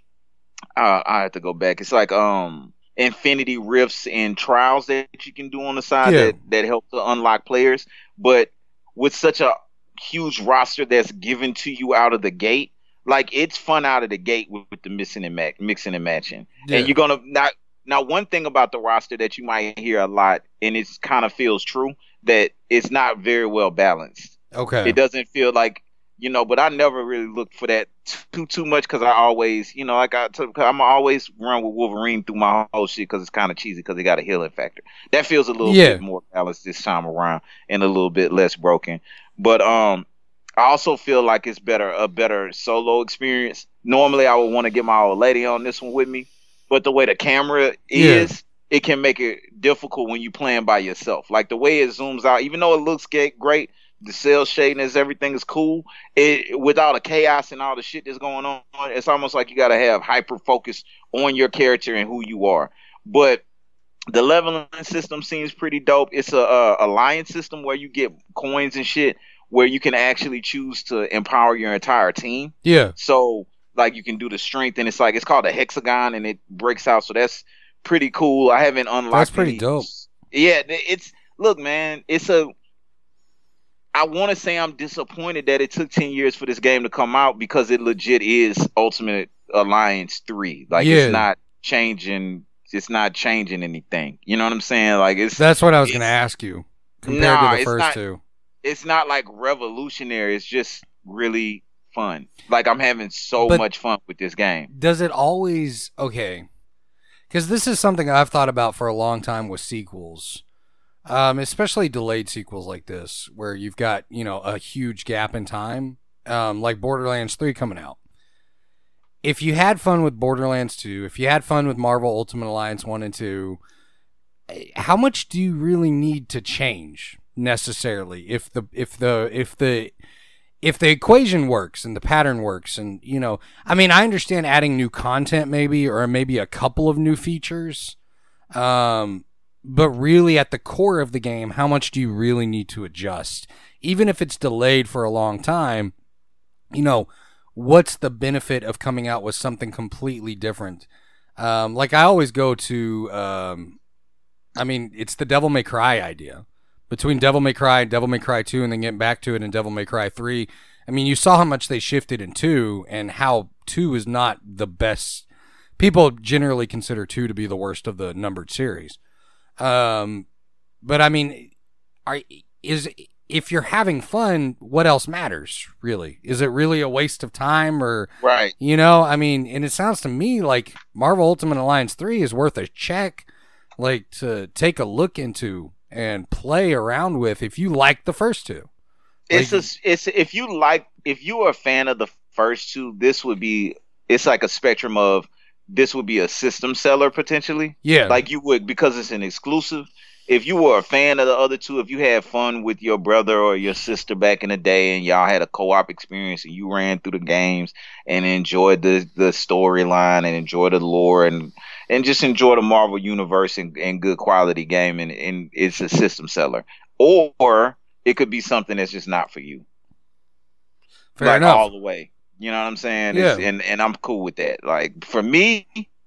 uh, I have to go back. It's like um Infinity Rifts and trials that you can do on the side Yeah. that that help to unlock players. But with such a huge roster that's given to you out of the gate, like it's fun out of the gate with, with the mixing and ma- mixing and matching. Yeah. And you're gonna not now one thing about the roster that you might hear a lot, and it kind of feels true, that it's not very well balanced. Okay. It doesn't feel like, you know, but I never really looked for that too too much because I always, you know, like I took, I'm always run with Wolverine through my whole shit because it's kind of cheesy because they got a healing factor. That feels a little Yeah. bit more balanced this time around and a little bit less broken. But um, I also feel like it's better a better solo experience. Normally, I would want to get my old lady on this one with me, but the way the camera is, it can make it difficult when you playing by yourself. Like the way it zooms out, even though it looks ge- great, the cell shadiness, everything is cool. It without the chaos and all the shit that's going on, it's almost like you got to have hyper focus on your character and who you are. But the leveling system seems pretty dope. It's a, a alliance system where you get coins and shit, where you can actually choose to empower your entire team. Yeah. So like you can do the strength, and it's like it's called a hexagon, and it breaks out. So that's pretty cool. I haven't unlocked. That's pretty any- dope. Yeah, it's look, man. It's a. I want to say I'm disappointed that it took ten years for this game to come out because it legit is Ultimate Alliance three. Like Yeah. it's not changing. It's not changing anything. You know what I'm saying? Like it's That's what I was going to it's- ask you compared Nah, to the it's first not- two. it's not like revolutionary. It's just really fun. Like I'm having so But- much fun with this game. Does it always okay? Because this is something I've thought about for a long time with sequels, um, especially delayed sequels like this, where you've got you know a huge gap in time, um, like Borderlands three coming out. If you had fun with Borderlands two, if you had fun with Marvel Ultimate Alliance one and two, how much do you really need to change necessarily? If the if the if the if the equation works and the pattern works, and you know, I mean, I understand adding new content maybe, or maybe a couple of new features, um, but really at the core of the game, how much do you really need to adjust? Even if it's delayed for a long time, you know, what's the benefit of coming out with something completely different? Um, like I always go to, um, I mean, it's the Devil May Cry idea. Between Devil May Cry, Devil May Cry two, and then getting back to it in Devil May Cry three, I mean, you saw how much they shifted in two, and how two is not the best. People generally consider two to be the worst of the numbered series. Um, but I mean, are is if you're having fun, what else matters, really? Is it really a waste of time, or Right. you know, I mean, and it sounds to me like Marvel Ultimate Alliance three is worth a check, like to take a look into and play around with if you like the first two. It's Like- a, it's if you like if you are a fan of the first two, this would be it's like a spectrum of this would be a system seller potentially. Yeah. Like you would because it's an exclusive. if you were a fan of the other two, if you had fun with your brother or your sister back in the day, and y'all had a co-op experience, and you ran through the games and enjoyed the the storyline and enjoyed the lore and and just enjoy the Marvel universe and, and good quality game, and, and it's a system seller. Or it could be something that's just not for you. Fair like enough. all the way. You know what I'm saying? Yeah. It's, and and I'm cool with that. Like for me,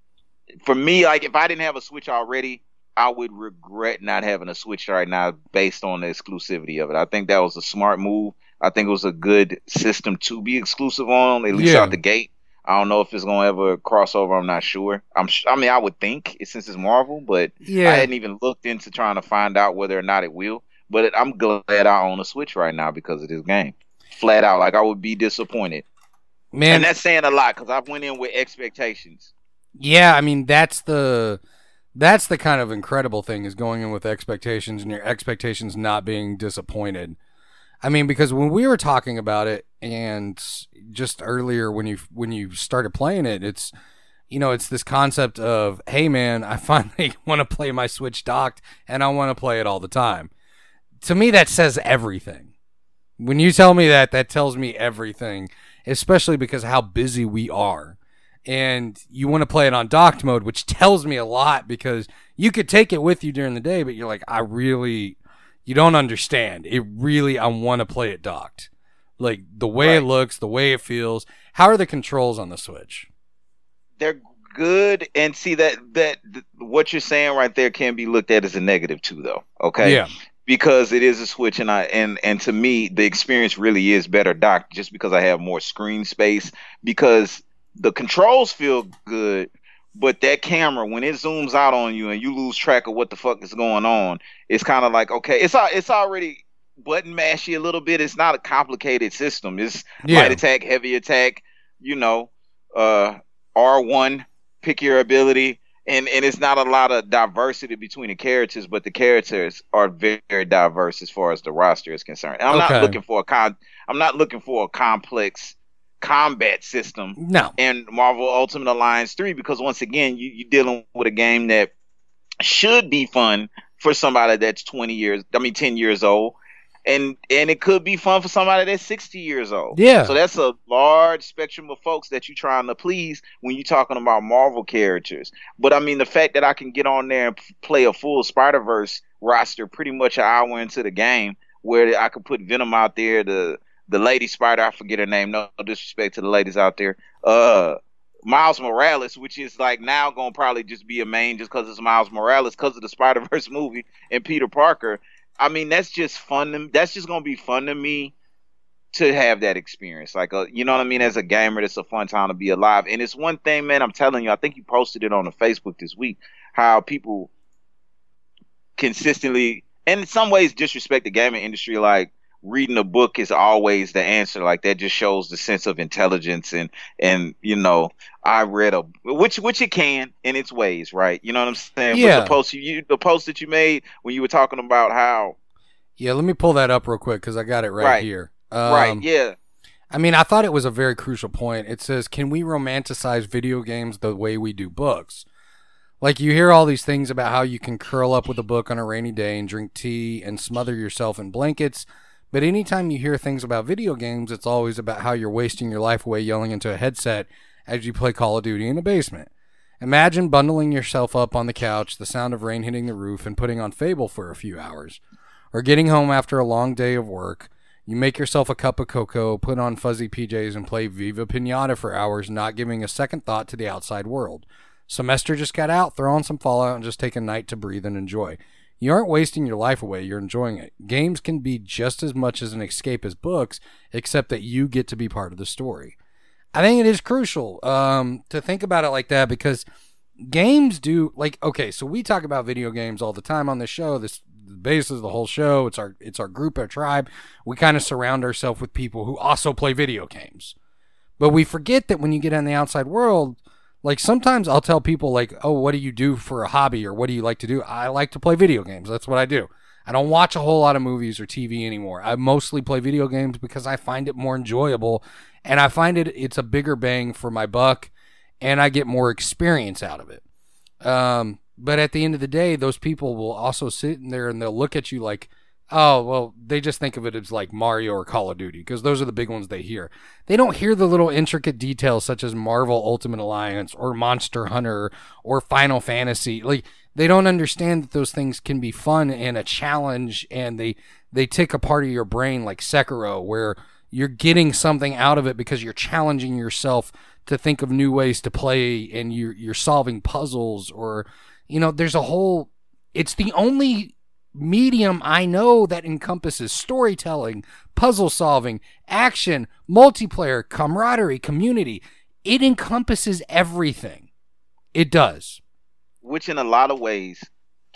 for me, like if I didn't have a Switch already, I would regret not having a Switch right now based on the exclusivity of it. I think that was a smart move. I think it was a good system to be exclusive on, at least Yeah. out the gate. I don't know if it's gonna ever cross over. I'm not sure. I'm. Sh- I mean, I would think it, since it's Marvel, but Yeah. I hadn't even looked into trying to find out whether or not it will. But it, I'm glad I own a Switch right now because of this game. Flat out, like I would be disappointed. Man, And that's saying a lot because I went in with expectations. yeah, I mean that's the that's the kind of incredible thing is going in with expectations and your expectations not being disappointed. I mean, because when we were talking about it and just earlier when you when you started playing it, it's you know, it's this concept of, hey man, I finally want to play my Switch docked and I want to play it all the time. To me that says everything. When you tell me that, that tells me everything, especially because of how busy we are. And you want to play it on docked mode, which tells me a lot because you could take it with you during the day, but you're like, I really, you don't understand. It really, I want to play it docked. Like the way Right. it looks, the way it feels. How are the controls on the Switch? They're good, and see that that th- what you're saying right there can be looked at as a negative too, though. Okay, Yeah. because it is a Switch, and I and and to me the experience really is better docked just because I have more screen space. Because the controls feel good, but that camera when it zooms out on you and you lose track of what the fuck is going on, it's kind of like okay, it's al- it's already button mashy a little bit. It's not a complicated system. It's Yeah. light attack, heavy attack. You know, uh, R one, pick your ability. And and it's not a lot of diversity between the characters, but the characters are very, very diverse as far as the roster is concerned. And I'm Okay. not looking for a con I'm not looking for a complex combat system No. in Marvel Ultimate Alliance three because once again you, you're dealing with a game that should be fun for somebody that's twenty years I mean ten years old. And and it could be fun for somebody that's sixty years old. Yeah. So that's a large spectrum of folks that you're trying to please when you're talking about Marvel characters. But I mean, the fact that I can get on there and p- play a full Spider-Verse roster pretty much an hour into the game, where I could put Venom out there, the the Lady Spider, I forget her name, no disrespect to the ladies out there. Uh, Miles Morales, which is like now gonna probably just be a main just because it's Miles Morales because of the Spider-Verse movie and Peter Parker. I mean, that's just fun. To, that's just gonna be fun to me to have that experience. Like, a, you know what I mean? As a gamer, it's a fun time to be alive. And it's one thing, man. I'm telling you. I think you posted it on the Facebook this week. How people consistently, and in some ways, disrespect the gaming industry. Like reading a book is always the answer. Like that just shows the sense of intelligence and and you know, I read a which which it can in its ways, right? You know what I'm saying? Yeah. But the post you, you the post that you made when you were talking about how Yeah, let me pull that up real quick because I got it right, Right. here. Um, right, yeah. I mean, I thought it was a very crucial point. It says, can we romanticize video games the way we do books? Like, you hear all these things about how you can curl up with a book on a rainy day and drink tea and smother yourself in blankets. But anytime you hear things about video games, it's always about how you're wasting your life away yelling into a headset as you play Call of Duty in a basement. Imagine bundling yourself up on the couch, the sound of rain hitting the roof, and putting on Fable for a few hours. Or getting home after a long day of work. You make yourself a cup of cocoa, put on fuzzy P Js, and play Viva Pinata for hours, not giving a second thought to the outside world. Semester just got out, throw on some Fallout, and just take a night to breathe and enjoy. You aren't wasting your life away, you're enjoying it. Games can be just as much as an escape as books, except that you get to be part of the story. I think it is crucial um, to think about it like that because games do, like, okay, so we talk about video games all the time on this show. This the basis of the whole show. It's our it's our group, our tribe. We kind of surround ourselves with people who also play video games. But we forget that when you get in the outside world, like sometimes I'll tell people like, oh, what do you do for a hobby or what do you like to do? I like to play video games. That's what I do. I don't watch a whole lot of movies or T V anymore. I mostly play video games because I find it more enjoyable and I find it it's a bigger bang for my buck and I get more experience out of it. Um, But at the end of the day, those people will also sit in there and they'll look at you like, oh, well, they just think of it as like Mario or Call of Duty because those are the big ones they hear. They don't hear the little intricate details such as Marvel Ultimate Alliance or Monster Hunter or Final Fantasy. Like, they don't understand that those things can be fun and a challenge, and they, they tick a part of your brain like Sekiro, where you're getting something out of it because you're challenging yourself to think of new ways to play, and you're, you're solving puzzles, or, you know, there's a whole, it's the only medium I know that encompasses storytelling, puzzle solving, action, multiplayer, camaraderie, community. It encompasses everything. It does. Which in a lot of ways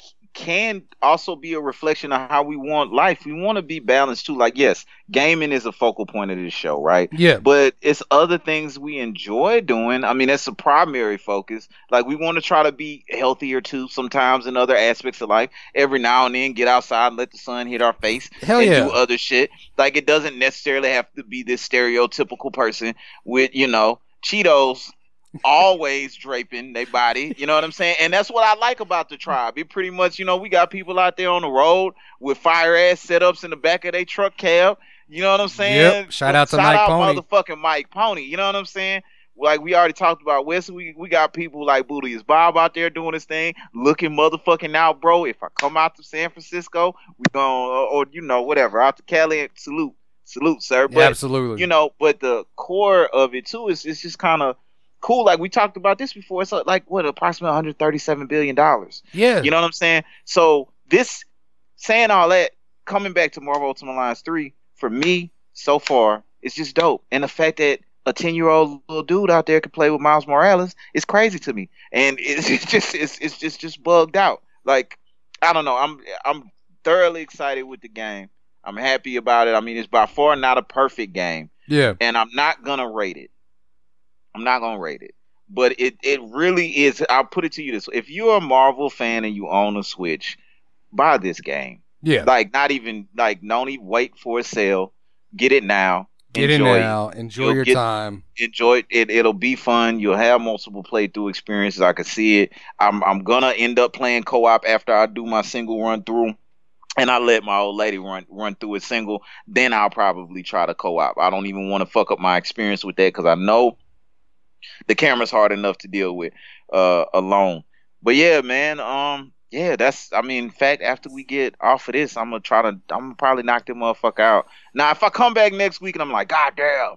can also be a reflection of how we want life. We want to be balanced too. Like, yes, gaming is a focal point of this show, right? Yeah. But it's other things we enjoy doing. I mean, that's a primary focus. Like, we want to try to be healthier too sometimes in other aspects of life. Every now and then, get outside and let the sun hit our face. Hell and yeah. do other shit. Like, it doesn't necessarily have to be this stereotypical person with, you know, Cheetos always draping their body, you know what I'm saying? And that's what I like about the tribe. It pretty much, you know, we got people out there on the road with fire ass setups in the back of their truck cab. You know what I'm saying? Yep. Shout out to Shout Mike out Pony. Motherfucking Mike Pony. You know what I'm saying? Like, we already talked about West. We we got people like Booty is Bob out there doing his thing, looking motherfucking out, bro. If I come out to San Francisco, we going or, or you know whatever out to Cali. Salute, salute, sir. But, Yeah, absolutely. You know, but the core of it too is it's just kind of cool. Like, we talked about this before. It's like, what, approximately one hundred thirty-seven billion dollars. Yeah. You know what I'm saying? So this, saying all that, coming back to Marvel Ultimate Alliance three, for me, so far, it's just dope. And the fact that a ten-year-old little dude out there can play with Miles Morales is crazy to me. And it's, it's just it's, it's just just bugged out. Like, I don't know. I'm I'm thoroughly excited with the game. I'm happy about it. I mean, it's by far not a perfect game. Yeah. And I'm not gonna rate it. I'm not gonna rate it, but it, it really is. I'll put it to you this way: if you're a Marvel fan and you own a Switch, buy this game. Yeah. Like, not even like don't even wait for a sale. Get it now. Get Enjoy in now. Enjoy You'll your get- time. Enjoy it. It'll be fun. You'll have multiple playthrough experiences. I can see it. I'm I'm gonna end up playing co-op after I do my single run through. And I let my old lady run run through it single. Then I'll probably try to co-op. I don't even want to fuck up my experience with that because I know the camera's hard enough to deal with uh, alone. But yeah, man, um, yeah, that's. I mean, in fact, after we get off of this, I'm gonna try to. I'm gonna probably knock that motherfucker out. Now, if I come back next week and I'm like, God damn,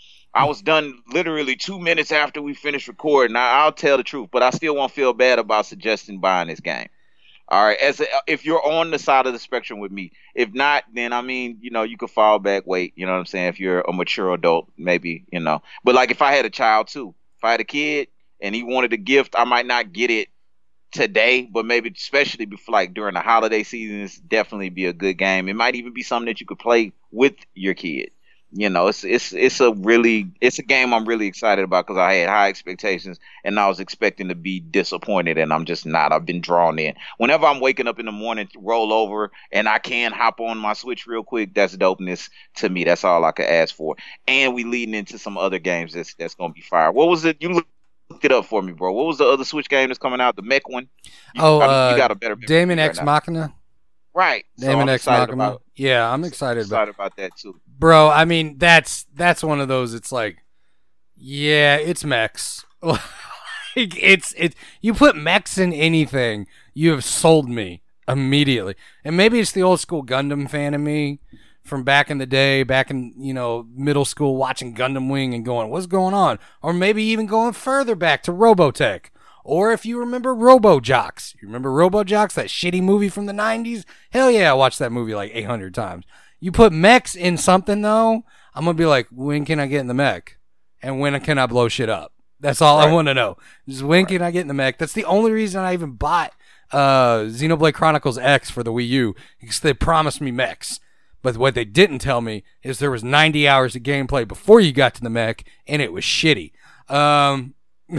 I was done literally two minutes after we finished recording, I, I'll tell the truth. But I still won't feel bad about suggesting buying this game. All right, as a, if you're on the side of the spectrum with me, if not, then I mean, you know, you could fall back, wait, you know what I'm saying? If you're a mature adult, maybe, you know. But like, if I had a child too, if I had a kid and he wanted a gift, I might not get it today, but maybe especially before, like during the holiday season, it's definitely be a good game. It might even be something that you could play with your kid. You know, it's it's it's a really it's a game I'm really excited about because I had high expectations and I was expecting to be disappointed, and I'm just not. I've been drawn in. Whenever I'm waking up in the morning, roll over, and I can hop on my Switch real quick, that's dopeness to me. That's all I could ask for. And we leading into some other games that's that's gonna be fire. What was it? You looked it up for me, bro. What was the other Switch game that's coming out? The mech one. You, Oh, I mean, uh, you got a better memory Damon right X now. Machina. Right. So Damon I'm X excited Machina. about- Yeah, I'm excited about excited about that too. Bro, I mean, that's that's one of those. It's like, yeah, it's mechs. Like, it's it. You put mechs in anything, you have sold me immediately. And maybe it's the old school Gundam fan of me from back in the day, back in you know middle school, watching Gundam Wing and going, "What's going on?" Or maybe even going further back to Robotech. Or if you remember Robo Jocks, you remember Robo Jocks, that shitty movie from the nineties? Hell yeah, I watched that movie like eight hundred times. You put mechs in something, though, I'm going to be like, when can I get in the mech? And when can I blow shit up? That's all Right. I want to know. Just when Right. can I get in the mech? That's the only reason I even bought uh, Xenoblade Chronicles X for the Wii U, because they promised me mechs. But what they didn't tell me is there was ninety hours of gameplay before you got to the mech, and it was shitty. Um,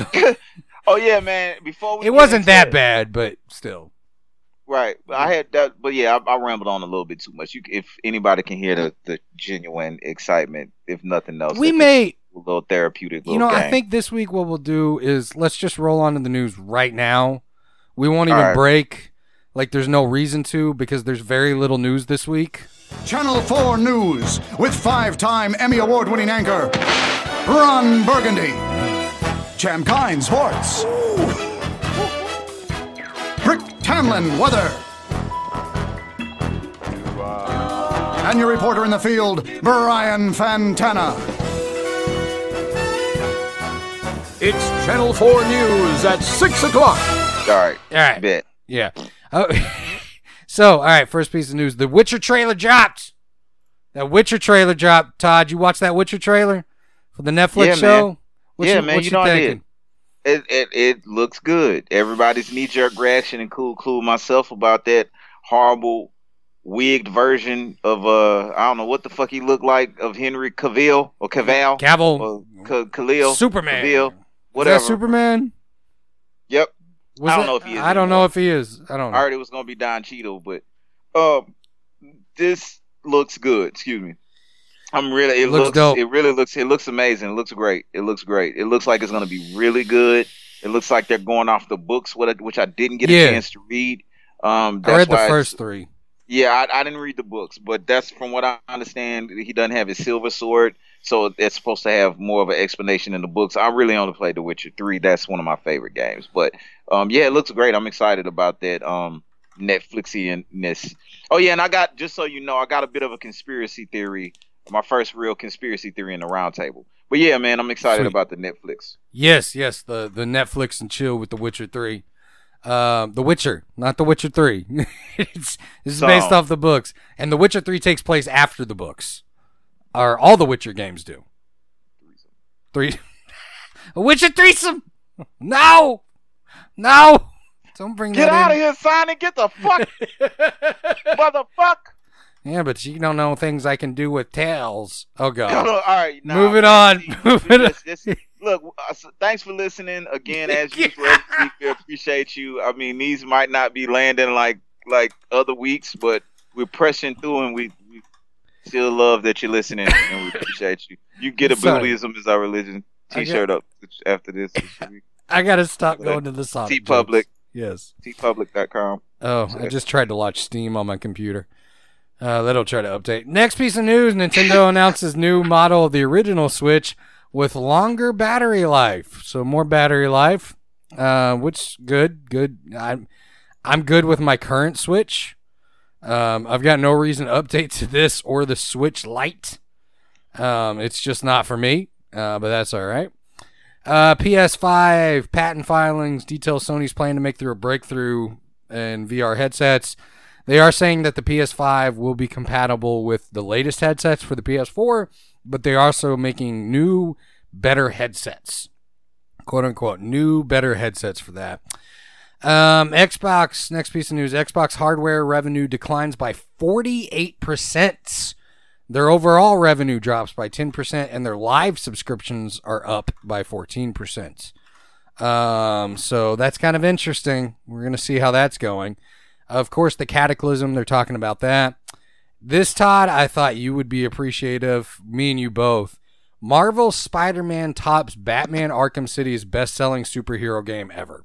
Oh yeah, man. Before we it get wasn't into that it- bad, but still. Right. I had that, but yeah, I, I rambled on a little bit too much. You, if anybody can hear the, the genuine excitement, if nothing else, We that may, this little therapeutic. you Little know, game. I think this week what we'll do is let's just roll on to the news right now We won't All even right. break. Like, there's no reason to because there's very little news this week. Channel four News with five-time Emmy Award-winning anchor Ron Burgundy. Cham Kine Sports. Rick Tamlin Weather. And your reporter in the field, Brian Fantana. It's Channel four News at six o'clock. All right. All right. Bet. Yeah. Oh, so, all right, first piece of news. The Witcher trailer dropped. That Witcher trailer dropped. Todd, you watched that Witcher trailer for the Netflix Yeah, show? man. What Yeah, you, man, what you know I thinking? It, it it looks good. Everybody's knee-jerk reaction, and cool, cool myself about that horrible wigged version of uh I don't know what the fuck he looked like of Henry Cavill or Cavill Cavill. or Ca- Khalil Superman. Cavill, Is whatever. that Superman? Yep. Was I don't it- know if he is I don't anymore. know if he is. I don't know. I heard it was gonna be Don Cheadle, but um, this looks good. Excuse me. I'm really. It Looks looks. dope. It really looks. It looks amazing. It looks great. It looks great. It looks like it's gonna be really good. It looks like they're going off the books, what- which I didn't get Yeah. a chance to read. Um, I that's read the why it's- first three. Yeah, I, I didn't read the books, but that's from what I understand. He doesn't have his silver sword, so it's supposed to have more of an explanation in the books. I really only played The Witcher three. That's one of my favorite games. But um, yeah, it looks great. I'm excited about that um, Netflixianness. Oh yeah, and I got, just so you know, I got a bit of a conspiracy theory. My first real conspiracy theory in the round table. But yeah, man, I'm excited Sweet. about the Netflix. Yes, yes, the the Netflix and chill with The Witcher three. Um, The Witcher, not The Witcher three. it's, this is So- based off the books, and The Witcher three takes place after the books, or all the Witcher games do. Three, a Witcher threesome? No, no, don't bring Get that out in. of here, Simon! Get the fuck, motherfucker! Yeah, but you don't know things I can do with tails. Oh god. All right, nah, Moving man, on. see, Moving this- this- look, uh, so thanks for listening again. As usual, every week, we appreciate you. I mean, these might not be landing like like other weeks, but we're pressing through, and we, we still love that you're listening, and we appreciate you. You get a Sorry. Buddhism is our religion I T-shirt up after this. I gotta stop going to the Sonic. T Public. jokes. Yes. T public dot com. Oh, I just tried to launch Steam on my computer. Uh, that'll try to update. Next piece of news: Nintendo announces new model of the original Switch with longer battery life. So more battery life, uh, which good, good. I'm I'm good with my current Switch. Um, I've got no reason to update to this or the Switch Lite. Um, it's just not for me, uh, but that's all right. Uh, P S five patent filings detail Sony's plan to make through a breakthrough in V R headsets. They are saying that the P S five will be compatible with the latest headsets for the P S four, but they're also making new, better headsets. Quote unquote, new, better headsets for that. Um, Xbox, next piece of news, Xbox hardware revenue declines by forty-eight percent. Their overall revenue drops by ten percent, and their live subscriptions are up by fourteen percent. Um, so that's kind of interesting. We're going to see how that's going. Of course, the Cataclysm, they're talking about that. This, Todd, I thought you would be appreciative, me and you both. Marvel's Spider-Man tops Batman Arkham City's best-selling superhero game ever.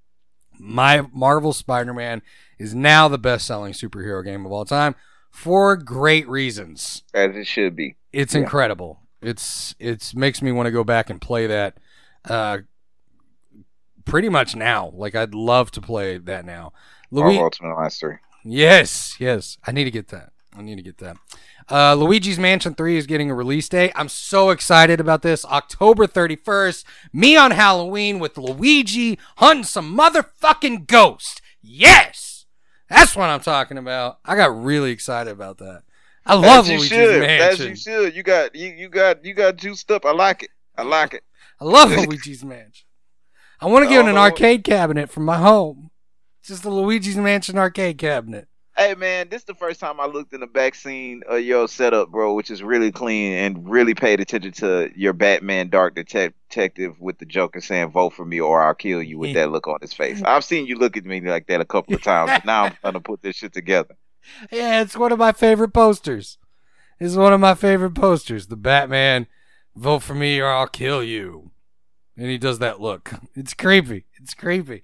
My Marvel Spider-Man is now the best-selling superhero game of all time for great reasons. As it should be. It's Yeah. incredible. It's it's makes me want to go back and play that uh, pretty much now. Like, I'd love to play that now. Louis- Marvel Ultimate Alliance three. Yes, yes. I need to get that. I need to get that. Uh, Luigi's Mansion three is getting a release date. I'm so excited about this. October thirty-first. Me on Halloween with Luigi hunting some motherfucking ghost. Yes! That's what I'm talking about. I got really excited about that. I love As you Luigi's should. As Mansion. you should. You got you, you got you got juiced up. I like it. I like it. I love Luigi's Mansion. I want to get Oh, an no. arcade cabinet from my home. It's just a Luigi's Mansion arcade cabinet. Hey man, this is the first time I looked in the back scene of your setup, bro, which is really clean and really paid attention to your Batman Dark Detec- Detective with the Joker saying "Vote for me or I'll kill you" with that look on his face. I've seen you look at me like that a couple of times, but now I'm gonna put this shit together. Yeah, it's one of my favorite posters. It's one of my favorite posters. The Batman, vote for me or I'll kill you. And he does that look. It's creepy. It's creepy.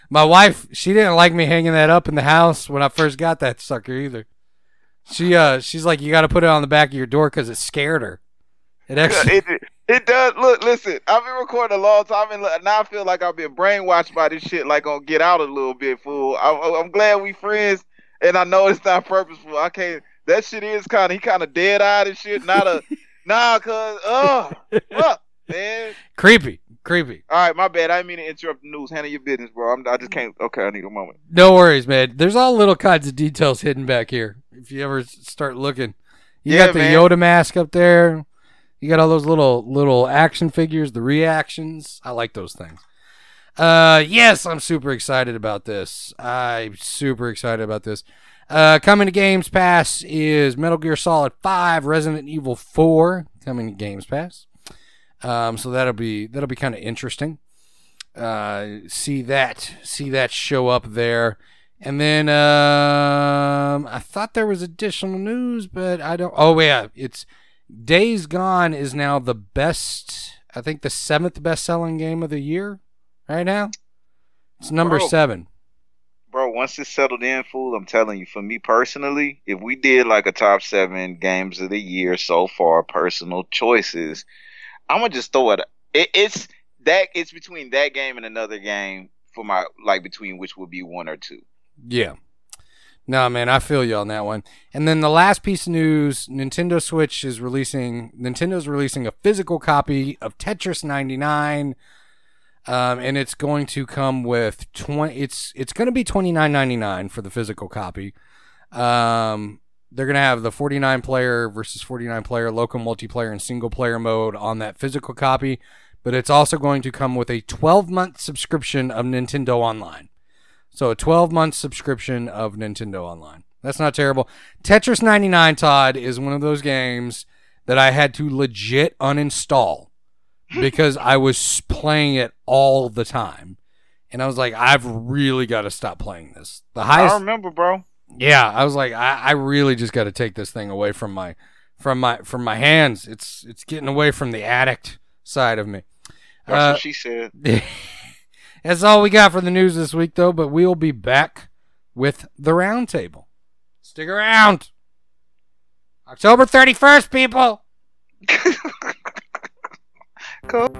My wife, she didn't like me hanging that up in the house when I first got that sucker either. She uh, she's like, you got to put it on the back of your door because it scared her. It actually, it, it does. Look, listen. I've been recording a long time, and now I feel like I've been brainwashed by this shit. Like on Get Out a little bit, fool. I, I'm glad we friends, and I know it's not purposeful. I can't. That shit is kind of he kind of dead eyed and shit. Not a nah, cause uh, fuck, man. Creepy, creepy. All right, my bad. I didn't mean to interrupt the news. Handle your business, bro. I'm, I just can't. Okay, I need a moment. No worries, man. There's all little kinds of details hidden back here. If you ever start looking, you Yeah, got the man. Yoda mask up there. You got all those little little action figures, the reactions. I like those things. Uh, yes, I'm super excited about this. I'm super excited about this. Uh, coming to Games Pass is Metal Gear Solid five, Resident Evil four coming to Games Pass. Um, so that'll be that'll be kind of interesting. Uh, see that see that show up there. And then um, I thought there was additional news, but I don't. Oh yeah, it's Days Gone is now the best. I think the seventh best-selling game of the year right now. It's number Bro. seven. Bro, once it's settled in, fool, I'm telling you, for me personally, if we did like a top seven games of the year so far, personal choices, I'm gonna just throw it. it it's that it's between that game and another game for my like between which would be one or two. Yeah. No, man, I feel you on that one. And then the last piece of news, Nintendo Switch is releasing, Nintendo's releasing a physical copy of Tetris ninety-nine, um, and it's going to come with twenty. It's it's going to be twenty-nine ninety-nine for the physical copy. Um, they're going to have the forty-nine player versus forty-nine player local multiplayer and single player mode on that physical copy, but it's also going to come with a twelve month subscription of Nintendo Online. So a twelve month subscription of Nintendo Online. That's not terrible. Tetris ninety-nine, Todd, is one of those games that I had to legit uninstall because I was playing it all the time. And I was like, I've really got to stop playing this. The highest, I remember, bro. yeah, I was like, I, I really just got to take this thing away from my from my from my hands. It's it's getting away from the addict side of me. That's Uh, what she said. That's all we got for the news this week, though, but we'll be back with the roundtable. Stick around. October thirty-first, people. Cool.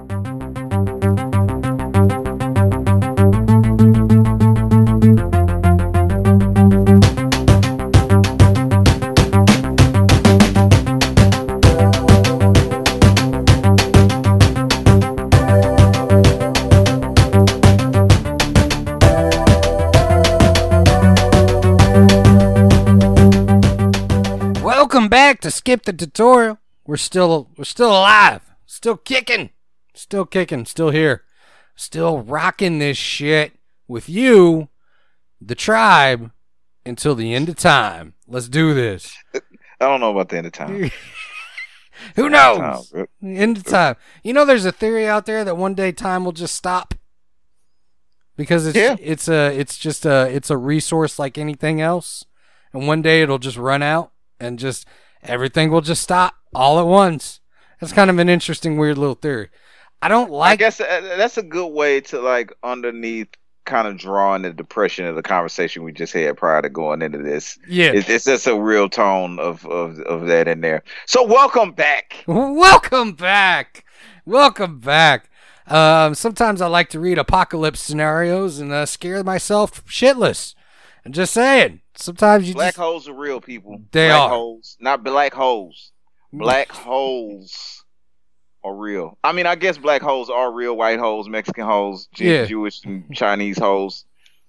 Welcome back to Skip the Tutorial. We're still we're still alive. Still kicking. Still kicking. Still here. Still rocking this shit with you, the tribe, until the end of time. Let's do this. I don't know about the end of time. Who knows? End of time. You know, there's a theory out there that one day time will just stop because it's Yeah. it's a it's just a it's a resource like anything else, and one day it'll just run out and just everything will just stop all at once. That's kind of an interesting, weird little theory. I don't I like. guess uh, that's a good way to like underneath kind of drawing the depression of the conversation we just had prior to going into this. Yeah. It's, it's just a real tone of, of, of that in there. So welcome back. Welcome back. Welcome back. Um, sometimes I like to read apocalypse scenarios and uh, scare myself shitless. I'm just saying. Sometimes you Black just holes are real, people. They black are. holes, not black holes. Black holes are real. I mean, I guess black holes are real. White holes, Mexican holes, Jew- Yeah. Jewish and Chinese holes,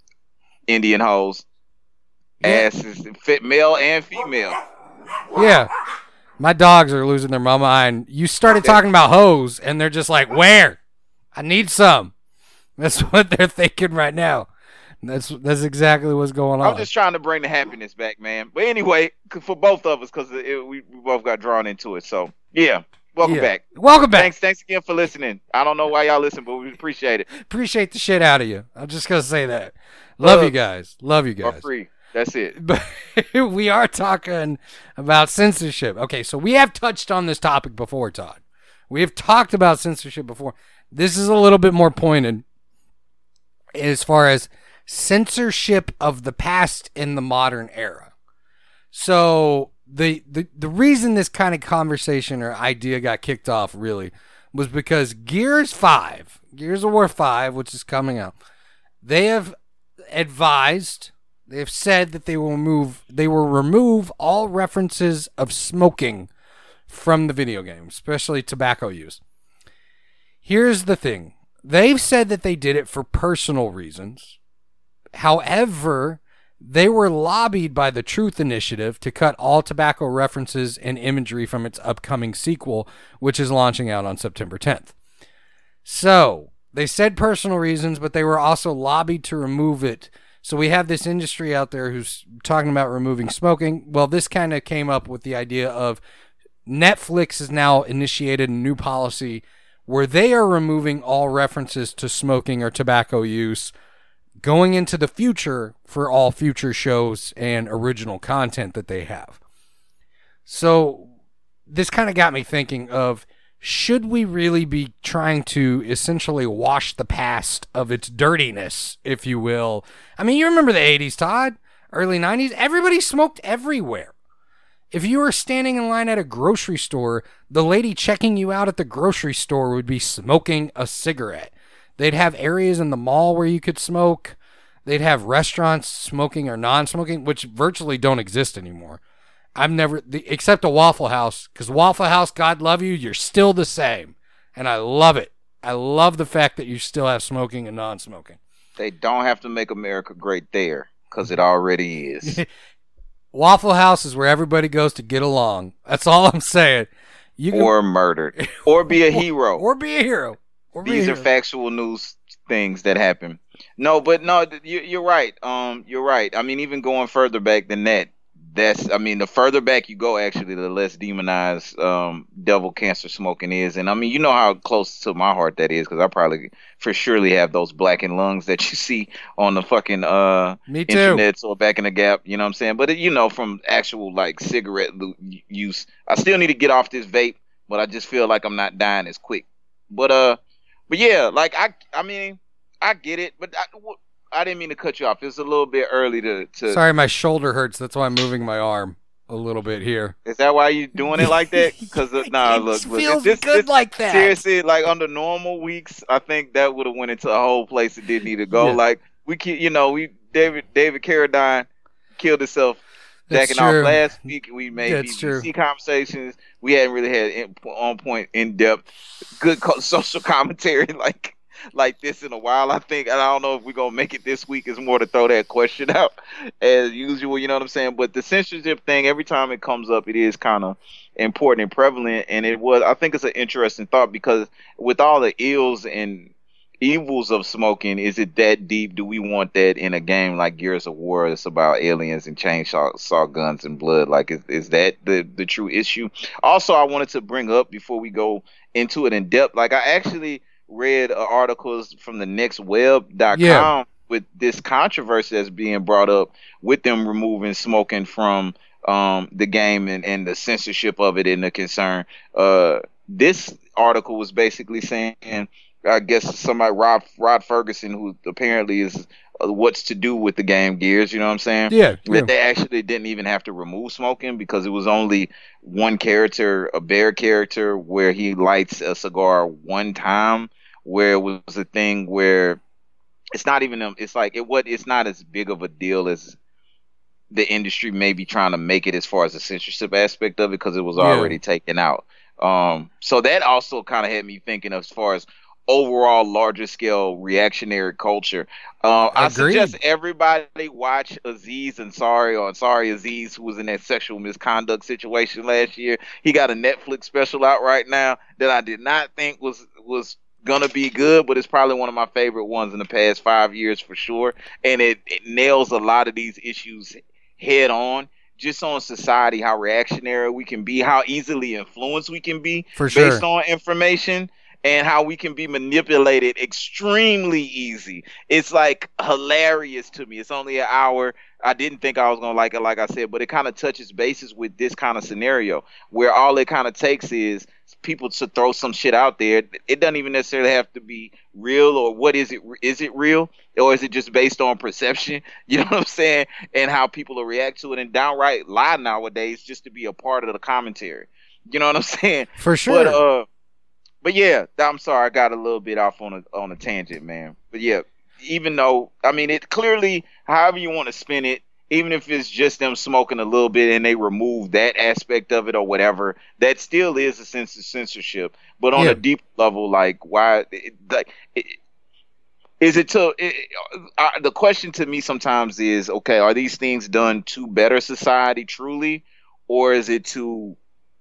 Indian holes, Yeah. asses, fit male and female. yeah. My dogs are losing their mama mind. You started talking about hoes, and they're just like, "Where? I need some." That's what they're thinking right now. That's that's exactly what's going on. I'm just trying to bring the happiness back, man. But anyway, c- for both of us, because we, we both got drawn into it. So yeah, welcome Yeah. back. Welcome back. Thanks, thanks again for listening. I don't know why y'all listen, but we appreciate it. Appreciate the shit out of you. I'm just gonna say that. Love Uh, you guys. Love you For guys. free. That's it. But we are talking about censorship. Okay, so we have touched on this topic before, Todd. We have talked about censorship before. This is a little bit more pointed as far as censorship of the past in the modern era. So the the, the reason this kind of conversation or idea got kicked off really was because Gears five, Gears of War five, which is coming out, they have advised, they have said that they will remove, they will remove all references of smoking from the video game, especially tobacco use. Here's the thing. They've said that they did it for personal reasons. However, they were lobbied by the Truth Initiative to cut all tobacco references and imagery from its upcoming sequel, which is launching out on September tenth. So, they said personal reasons, but they were also lobbied to remove it. So we have this industry out there who's talking about removing smoking. Well, this kind of came up with the idea of Netflix has now initiated a new policy where they are removing all references to smoking or tobacco use going into the future for all future shows and original content that they have. So this kind of got me thinking of, should we really be trying to essentially wash the past of its dirtiness, if you will? I mean, you remember the eighties, Todd? Early nineties? Everybody smoked everywhere. If you were standing in line at a grocery store, the lady checking you out at the grocery store would be smoking a cigarette. They'd have areas in the mall where you could smoke. They'd have restaurants smoking or non-smoking, which virtually don't exist anymore. I've never, the, except a Waffle House, because Waffle House, God love you, you're still the same. And I love it. I love the fact that you still have smoking and non-smoking. They don't have to make America great there, because it already is. Waffle House is where everybody goes to get along. That's all I'm saying. You can, or murdered. Or be a hero. Or, or be a hero. Or be These a are hero. factual news things that happen. No, but no, you, you're right. Um, you're right. I mean, even going further back than that, that's, I mean, the further back you go, actually, the less demonized um, devil cancer smoking is. And I mean, you know how close to my heart that is, because I probably for surely have those blackened lungs that you see on the fucking uh, Me too. internet or back in the gap. You know what I'm saying? But, it, you know, from actual like cigarette lo- use, I still need to get off this vape, but I just feel like I'm not dying as quick. But, uh, but yeah, like, I, I mean, I get it, but I, I didn't mean to cut you off. It's a little bit early to, to. Sorry, my shoulder hurts. That's why I'm moving my arm a little bit here. Is that why you doing it like that? Because nah, It look, look, feels this, good this, like that. Seriously, like under normal weeks, I think that would have went into a whole place it didn't need to go. Yeah. Like we, ke- you know, we David David Carradine killed himself That's jacking true. off last week. We made That's B true. B C conversations. We hadn't really had in, on point, in depth, good co- social commentary like. like this in a while, I think. And I don't know if we're gonna make it this week. Is more to throw that question out as usual, you know what I'm saying? But the censorship thing, every time it comes up, it is kind of important and prevalent. And it was, I think it's an interesting thought, because with all the ills and evils of smoking, is it that deep? Do we want that in a game like Gears of War? It's about aliens and chainsaw saw guns and blood. Like, is, is that the, the true issue? Also, I wanted to bring up before we go into it in depth, like I actually read uh, articles from the next web dot com Yeah. with this controversy that's being brought up with them removing smoking from um, the game and, and the censorship of it and the concern. Uh, this article was basically saying, I guess somebody, Rod, Rod Ferguson, who apparently is uh, what's to do with the game Gears, you know what I'm saying? Yeah, That yeah. they actually didn't even have to remove smoking, because it was only one character, a bear character, where he lights a cigar one time, where it was a thing where it's not even, a, it's like, it what it's not as big of a deal as the industry may be trying to make it as far as the censorship aspect of it, because it was Yeah. already taken out. Um, so that also kind of had me thinking as far as overall larger scale reactionary culture. Uh, I Agreed. suggest everybody watch Aziz Ansari, or Ansari Aziz, who was in that sexual misconduct situation last year. He got a Netflix special out right now that I did not think was was gonna be good, but it's probably one of my favorite ones in the past five years for sure. And it, it nails a lot of these issues head on, just on society, how reactionary we can be, how easily influenced we can be For based sure. on information, and how we can be manipulated extremely easy. It's like hilarious to me. It's only an hour. I didn't think I was gonna like it, like I said, but it kind of touches bases with this kind of scenario where all it kind of takes is people to throw some shit out there. It doesn't even necessarily have to be real, or what is it? Is it real, or is it just based on perception? You know what I'm saying? And how people will react to it and downright lie nowadays just to be a part of the commentary. You know what I'm saying? For sure. But uh, but yeah, I'm sorry, I got a little bit off on a on a tangent, man. But yeah, even though I mean, it clearly, however you want to spin it. Even if it's just them smoking a little bit and they remove that aspect of it or whatever, that still is a sense of censorship. But on yeah. a deep level, like why? It, like, it, is it to? It, uh, the question to me sometimes is, okay, are these things done to better society truly, or is it to,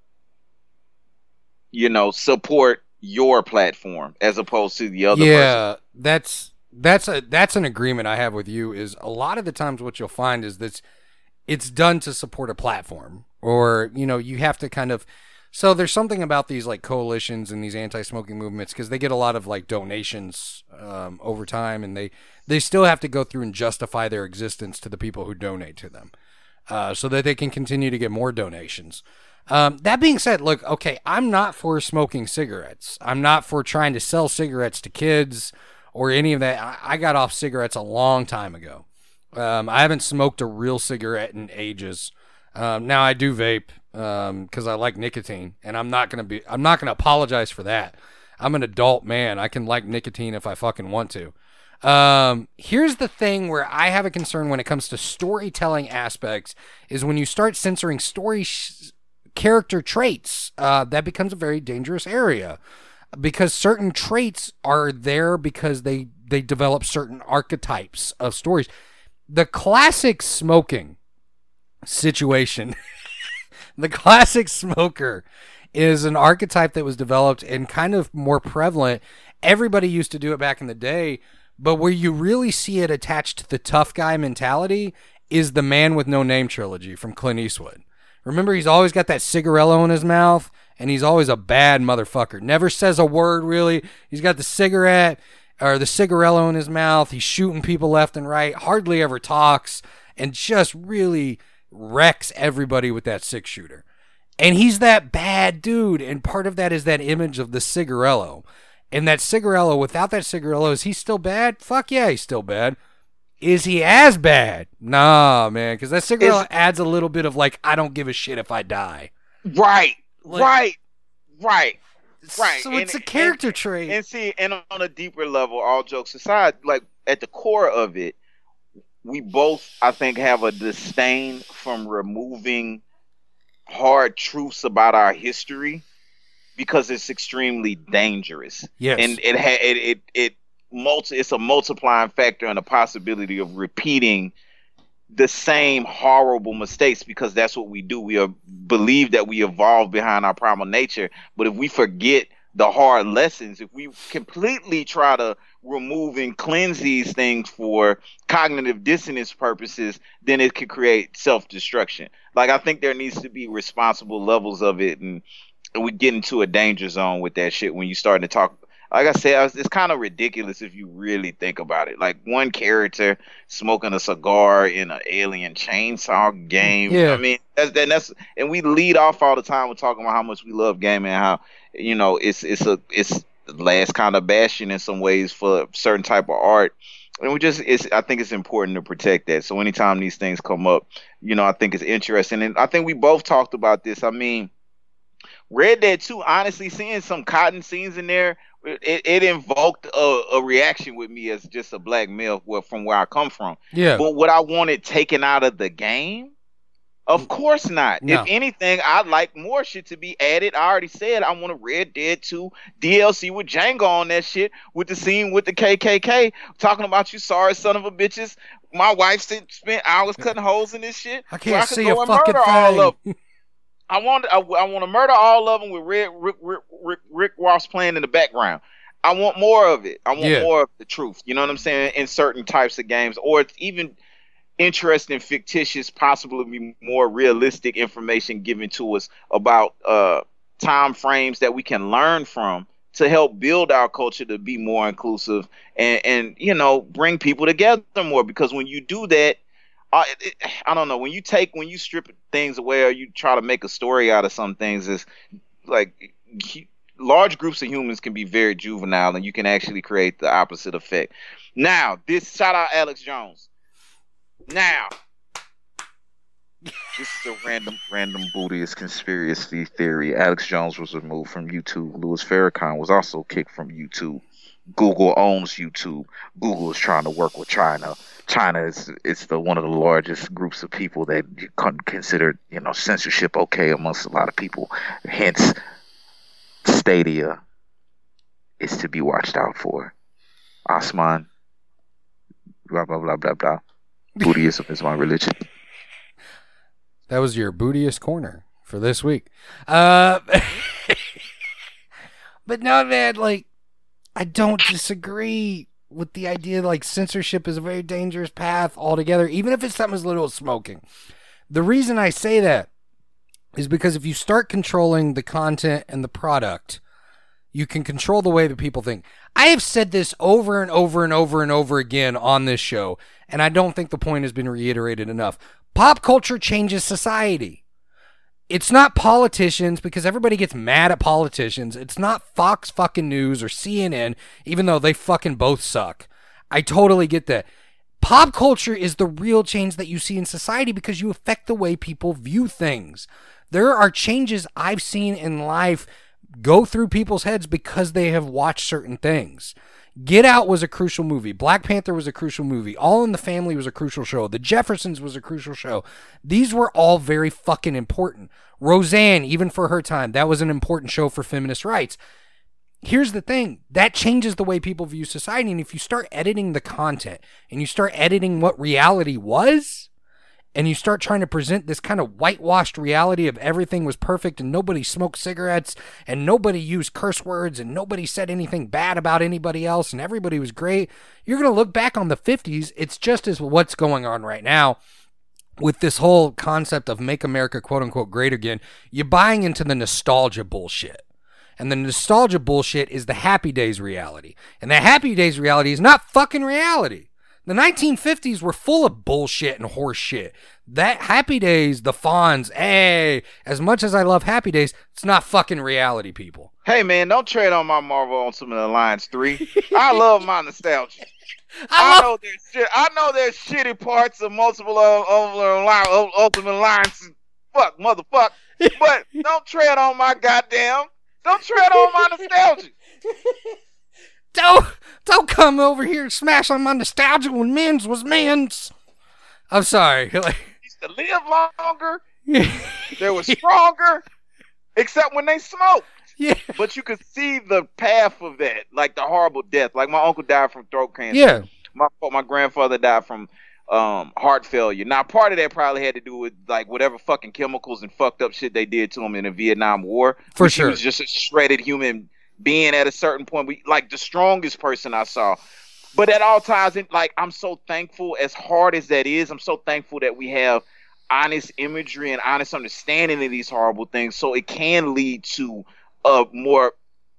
you know, support your platform as opposed to the other? Yeah, person? that's. That's a that's an agreement I have with you. Is a lot of the times what you'll find is that it's done to support a platform, or you know you have to kind of. So there's something about these like coalitions and these anti-smoking movements because they get a lot of like donations um, over time, and they they still have to go through and justify their existence to the people who donate to them, uh, so that they can continue to get more donations. Um, that being said, look, okay, I'm not for smoking cigarettes. I'm not for trying to sell cigarettes to kids. Or any of that. I, I got off cigarettes a long time ago. Um, I haven't smoked a real cigarette in ages. Um, now I do vape because um, I like nicotine, and I'm not gonna be. I'm not gonna apologize for that. I'm an adult man. I can like nicotine if I fucking want to. Um, here's the thing where I have a concern when it comes to storytelling aspects is when you start censoring story sh- character traits. Uh, that becomes a very dangerous area. Because certain traits are there because they, they develop certain archetypes of stories. The classic smoking situation, the classic smoker is an archetype that was developed and kind of more prevalent. Everybody used to do it back in the day, but where you really see it attached to the tough guy mentality is the Man with No Name trilogy from Clint Eastwood. Remember, he's always got that cigarello in his mouth. And he's always a bad motherfucker. Never says a word, really. He's got the cigarette or the cigarello in his mouth. He's shooting people left and right. Hardly ever talks. And just really wrecks everybody with that six shooter. And he's that bad dude. And part of that is that image of the cigarello. And that cigarello, without that cigarello, is he still bad? Fuck yeah, he's still bad. Is he as bad? Nah, man. Because that cigarello is, adds a little bit of like, I don't give a shit if I die. Right. Like, right, right, right. So it's and, a character and, trait. And see, and on a deeper level, all jokes aside, like at the core of it, we both, I think, have a disdain from removing hard truths about our history because it's extremely dangerous. Yes, and it ha- it it it multi- it's a multiplying factor and a possibility of repeating the same horrible mistakes because that's what we do. We are, believe that we evolve behind our primal nature, but if we forget the hard lessons, if we completely try to remove and cleanse these things for cognitive dissonance purposes, then it could create self-destruction. Like, I think there needs to be responsible levels of it, and, and we get into a danger zone with that shit when you start to talk. Like I said, it's kind of ridiculous if you really think about it. Like one character smoking a cigar in an alien chainsaw game. Yeah. I mean, that's, that's and we lead off all the time with talking about how much we love gaming and how, you know, it's it's a it's the last kind of bastion in some ways for certain type of art. And we just, it's, I think it's important to protect that. So anytime these things come up, you know, I think it's interesting. And I think we both talked about this. I mean, Red Dead two, honestly, seeing some cotton scenes in there, It, it invoked a, a reaction with me as just a black male from where I come from. Yeah. But what I wanted taken out of the game? Of course not. No. If anything, I'd like more shit to be added. I already said I want a Red Dead two D L C with Django on that shit, with the scene with the K K K talking about you sorry son of a bitches. My wife spent hours cutting holes in this shit. I can't so I see go a and fucking murder all of thing. them. I want I, I want to murder all of them with Red, Rick, Rick, Rick, Rick Ross playing in the background. I want more of it. I want Yeah. more of the truth. You know what I'm saying? In certain types of games, or it's even interesting, fictitious, possibly more realistic information given to us about uh, time frames that we can learn from to help build our culture to be more inclusive and, and you know, bring people together more. Because when you do that, uh, it, I don't know, when you take, when you strip things away or you try to make a story out of some things, is like large groups of humans can be very juvenile, and you can actually create the opposite effect. Now, this shout out Alex Jones. Now, this is a random, random Buddhist conspiracy theory. Alex Jones was removed from YouTube. Louis Farrakhan was also kicked from YouTube. Google owns YouTube. Google is trying to work with China. China is it's the one of the largest groups of people that you consider, you know, censorship okay amongst a lot of people. Hence, Stadia is to be watched out for. Osman, blah blah blah blah blah. Buddhism is my religion. That was your Buddhist corner for this week. Uh, but no, man, like, I don't disagree with the idea like censorship is a very dangerous path altogether, even if it's something as little as smoking. The reason I say that is because if you start controlling the content and the product, you can control the way that people think. I have said this over and over and over and over again on this show, and I don't think the point has been reiterated enough. Pop culture changes society. It's not politicians, because everybody gets mad at politicians. It's not Fox fucking News or C N N, even though they fucking both suck. I totally get that. Pop culture is the real change that you see in society because you affect the way people view things. There are changes I've seen in life go through people's heads because they have watched certain things. Get Out was a crucial movie. Black Panther was a crucial movie. All in the Family was a crucial show. The Jeffersons was a crucial show. These were all very fucking important. Roseanne, even for her time, that was an important show for feminist rights. Here's the thing. That changes the way people view society. And if you start editing the content and you start editing what reality was, and you start trying to present this kind of whitewashed reality of everything was perfect and nobody smoked cigarettes and nobody used curse words and nobody said anything bad about anybody else and everybody was great, you're going to look back on the fifties. It's just as what's going on right now with this whole concept of make America quote unquote great again. You're buying into the nostalgia bullshit. And the nostalgia bullshit is the Happy Days reality. And the Happy Days reality is not fucking reality. The nineteen fifties were full of bullshit and horse shit. That Happy Days, the Fonz, hey, as much as I love Happy Days, it's not fucking reality, people. Hey, man, don't trade on my Marvel Ultimate Alliance three. I love my nostalgia. I, I know there's shit. I know there's shitty parts of multiple uh, uh, Ultimate Alliance. Fuck, motherfucker. But don't tread on my goddamn. Don't tread on my nostalgia. Don't, don't come over here and smash on my nostalgia when men's was men's. I'm sorry. Used to live longer. They were stronger, except when they smoked. Yeah. But you could see the path of that, like the horrible death. Like my uncle died from throat cancer. Yeah. My my grandfather died from um, heart failure. Now, part of that probably had to do with like whatever fucking chemicals and fucked up shit they did to him in the Vietnam War. For sure. He was just a shredded human being at a certain point. We like the strongest person I saw. But that all ties in. Like, I'm so thankful, as hard as that is, I'm so thankful that we have honest imagery and honest understanding of these horrible things, so it can lead to a more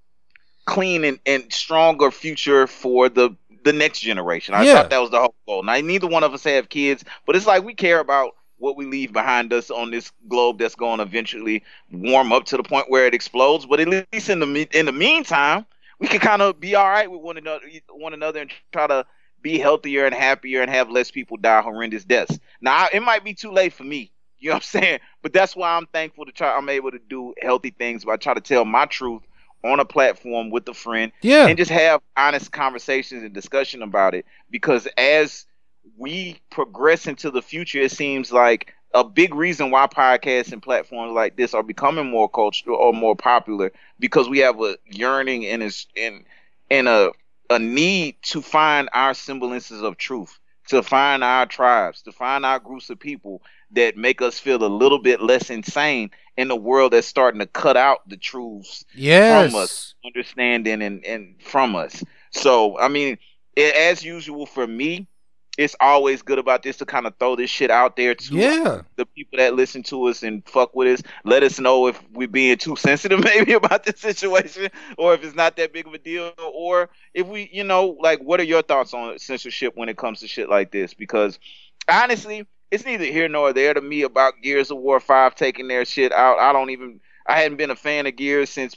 clean and, and stronger future for the the next generation. I yeah. thought that was the whole goal. Now, neither one of us have kids, but it's like we care about what we leave behind us on this globe that's going to eventually warm up to the point where it explodes. But at least in the in the meantime, we can kind of be all right with one another, one another, and try to be healthier and happier and have less people die horrendous deaths. Now, it might be too late for me, you know what I'm saying? But that's why I'm thankful to try. I'm able to do healthy things by trying to tell my truth on a platform with a friend, yeah, and just have honest conversations and discussion about it. Because as we progress into the future, it seems like a big reason why podcasts and platforms like this are becoming more cultural or more popular, because we have a yearning and a, and, and a, a need to find our semblances of truth, to find our tribes, to find our groups of people that make us feel a little bit less insane in a world that's starting to cut out the truths yes. from us, understanding and, and from us. So, I mean, it, as usual for me, it's always good about this to kind of throw this shit out there to yeah. the people that listen to us and fuck with us. Let us know if we're being too sensitive maybe about this situation, or if it's not that big of a deal, or if we, you know, like, what are your thoughts on censorship when it comes to shit like this? Because honestly, it's neither here nor there to me about Gears of War five taking their shit out. I don't even, I hadn't been a fan of Gears since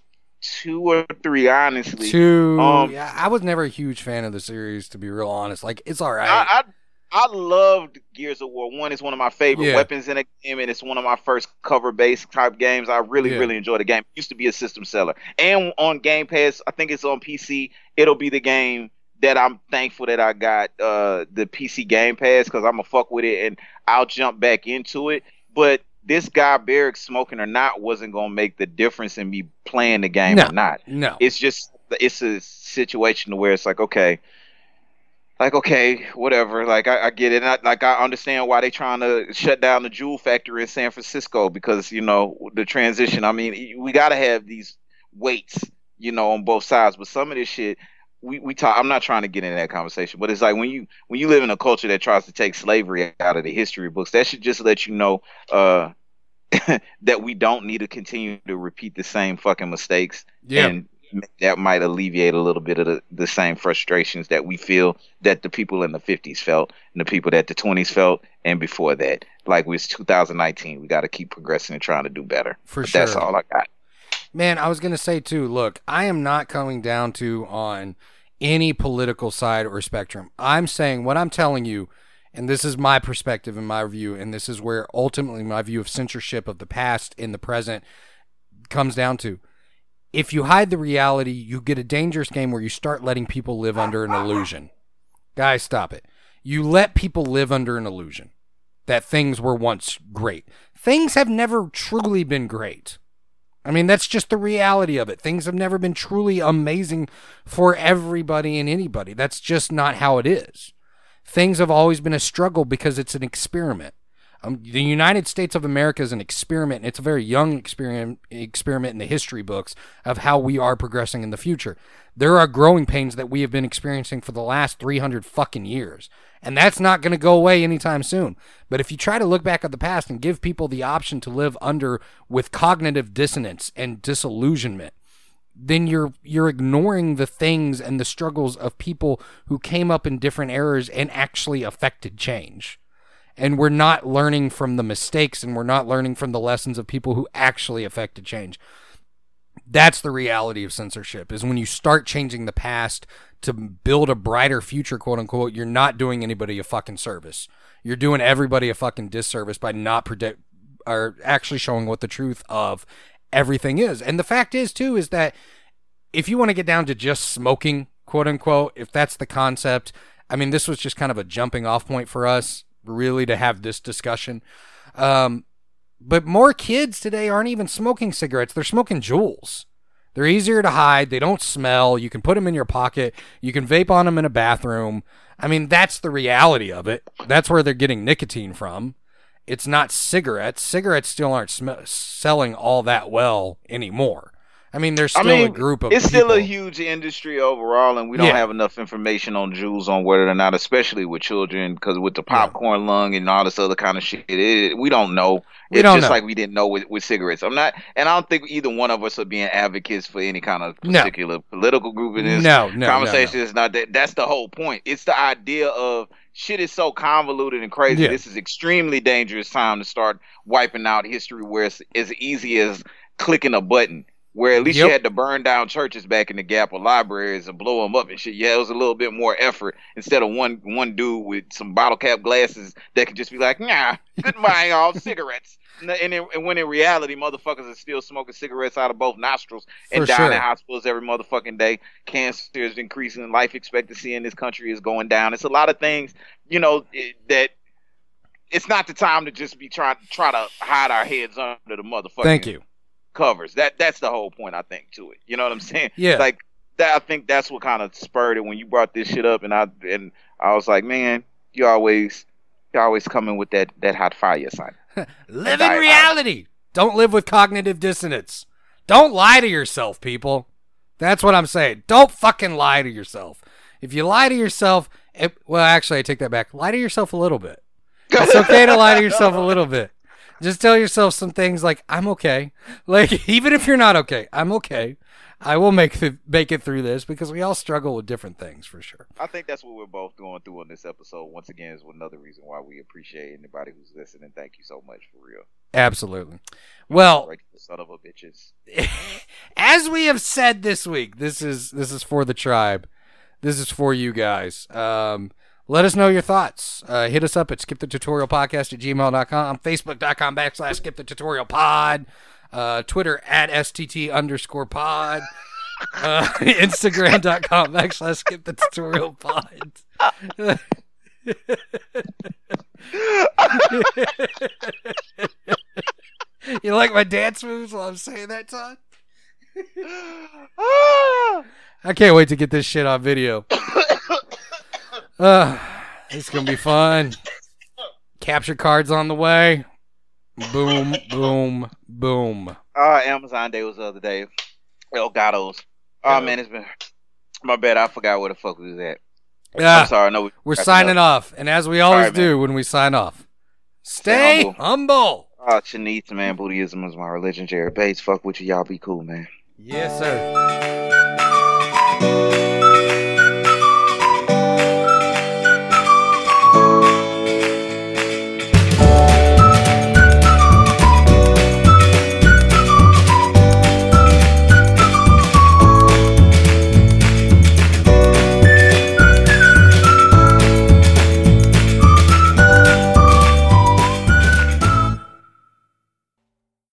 two or three, honestly. Two. Um, Yeah, I was never a huge fan of the series, to be real honest. Like, it's all right. I, I I loved Gears of War. One is one of my favorite Yeah. weapons in a game, and it's one of my first cover-based type games. I really, Yeah. really enjoy the game. It used to be a system seller. And on Game Pass, I think it's on P C, it'll be the game that I'm thankful that I got uh, the P C Game Pass, because I'm going to fuck with it, and I'll jump back into it. But this guy, Barrick, smoking or not, wasn't going to make the difference in me playing the game No. or not. No. It's just, it's a situation where it's like, okay, like, okay, whatever. Like, I, I get it. And I, like, I understand why they trying to shut down the Jewel factory in San Francisco, because, you know, the transition. I mean, we got to have these weights, you know, on both sides. But some of this shit, we, we talk. I'm not trying to get into that conversation, but it's like when you when you live in a culture that tries to take slavery out of the history books, that should just let you know uh, that we don't need to continue to repeat the same fucking mistakes. Yeah. And that might alleviate a little bit of the, the same frustrations that we feel that the people in the fifties felt and the people that the twenties felt and before that. Like, it's two thousand nineteen. We got to keep progressing and trying to do better. For But sure. That's all I got. Man, I was going to say, too, look, I am not coming down to on any political side or spectrum. I'm saying what I'm telling you, and this is my perspective and my view, and this is where ultimately my view of censorship of the past in the present comes down to. If you hide the reality, you get a dangerous game where you start letting people live under an illusion. Guys, stop it. You let people live under an illusion that things were once great. Things have never truly been great. I mean, that's just the reality of it. Things have never been truly amazing for everybody and anybody. That's just not how it is. Things have always been a struggle because it's an experiment. Um, the United States of America is an experiment, and it's a very young experiment, experiment in the history books of how we are progressing in the future. There are growing pains that we have been experiencing for the last three hundred fucking years, and that's not going to go away anytime soon. But if you try to look back at the past and give people the option to live under with cognitive dissonance and disillusionment, then you're you're ignoring the things and the struggles of people who came up in different eras and actually affected change. And we're not learning from the mistakes, and we're not learning from the lessons of people who actually affected change. That's the reality of censorship, is when you start changing the past to build a brighter future, quote unquote, you're not doing anybody a fucking service. You're doing everybody a fucking disservice by not predict or actually showing what the truth of everything is. And the fact is, too, is that if you want to get down to just smoking, quote unquote, if that's the concept, I mean, this was just kind of a jumping off point for us, really, to have this discussion. Um, but more kids today aren't even smoking cigarettes. They're smoking Juuls. They're easier to hide. They don't smell. You can put them in your pocket. You can vape on them in a bathroom. I mean, that's the reality of it. That's where they're getting nicotine from. It's not cigarettes. Cigarettes still aren't sm- selling all that well anymore. I mean, there's still I mean, a group of it's people. still a huge industry overall, and we don't Yeah. have enough information on Juuls on whether or not, especially with children, because with the popcorn lung and all this other kind of shit, it, we don't know. We It's don't just know. like we didn't know with, with cigarettes. I'm not, and I don't think either one of us are being advocates for any kind of No. particular political group in this No, no, no, conversation. no. Is not that. That's the whole point. It's the idea of shit is so convoluted and crazy. Yeah. This is extremely dangerous time to start wiping out history where it's as easy as clicking a button. Where at least Yep. you had to burn down churches back in the Gap or libraries and blow them up and shit. Yeah, it was a little bit more effort instead of one one dude with some bottle cap glasses that could just be like, nah, goodbye, y'all, cigarettes. And, and, in, and when in reality, motherfuckers are still smoking cigarettes out of both nostrils and For dying sure. in hospitals every motherfucking day. Cancer is increasing. Life expectancy in this country is going down. It's a lot of things, you know, it, that it's not the time to just be trying try to hide our heads under the motherfucking Thank you. covers. That that's the whole point, I think, to it. You know what I'm saying? Yeah. Like that. I think that's what kind of spurred it when you brought this shit up, and I and I was like, man, you always you always coming with that that hot fire, son. Live I- in reality. Don't live with cognitive dissonance. Don't lie to yourself, people. That's what I'm saying. Don't fucking lie to yourself. If you lie to yourself, it, well, actually, I take that back. Lie to yourself a little bit. It's okay to lie to yourself a little bit. Just tell yourself some things like, I'm okay. Like, even if you're not okay, I'm okay. I will make the, make it through this, because we all struggle with different things, for sure. I think that's what we're both going through on this episode. Once again, is another reason why we appreciate anybody who's listening. Thank you so much, for real. Absolutely. Well, Like the son of a bitches. as we have said this week, this is this is for the tribe. This is for you guys. Um, let us know your thoughts. Uh, hit us up at skip the tutorial podcast at gmail dot com, facebook.com backslash skip the tutorial pod, uh, Twitter at STT underscore pod, uh, Instagram.com backslash skip the tutorial pod. You like my dance moves while I'm saying that, Todd? I can't wait to get this shit on video. Uh, it's going to be fun. Capture cards on the way. Boom, boom, boom. Uh, Amazon Day was the other day. Elgato's. Oh, man, it's been... My bad, I forgot where the fuck we was at. Yeah, I'm sorry. No, we we're signing off. And as we always right, do when we sign off, stay, Stay humble. humble. Oh, Chinese, man. Buddhism is my religion. Jared Bates. Fuck with you. Y'all be cool, man. Yes, sir.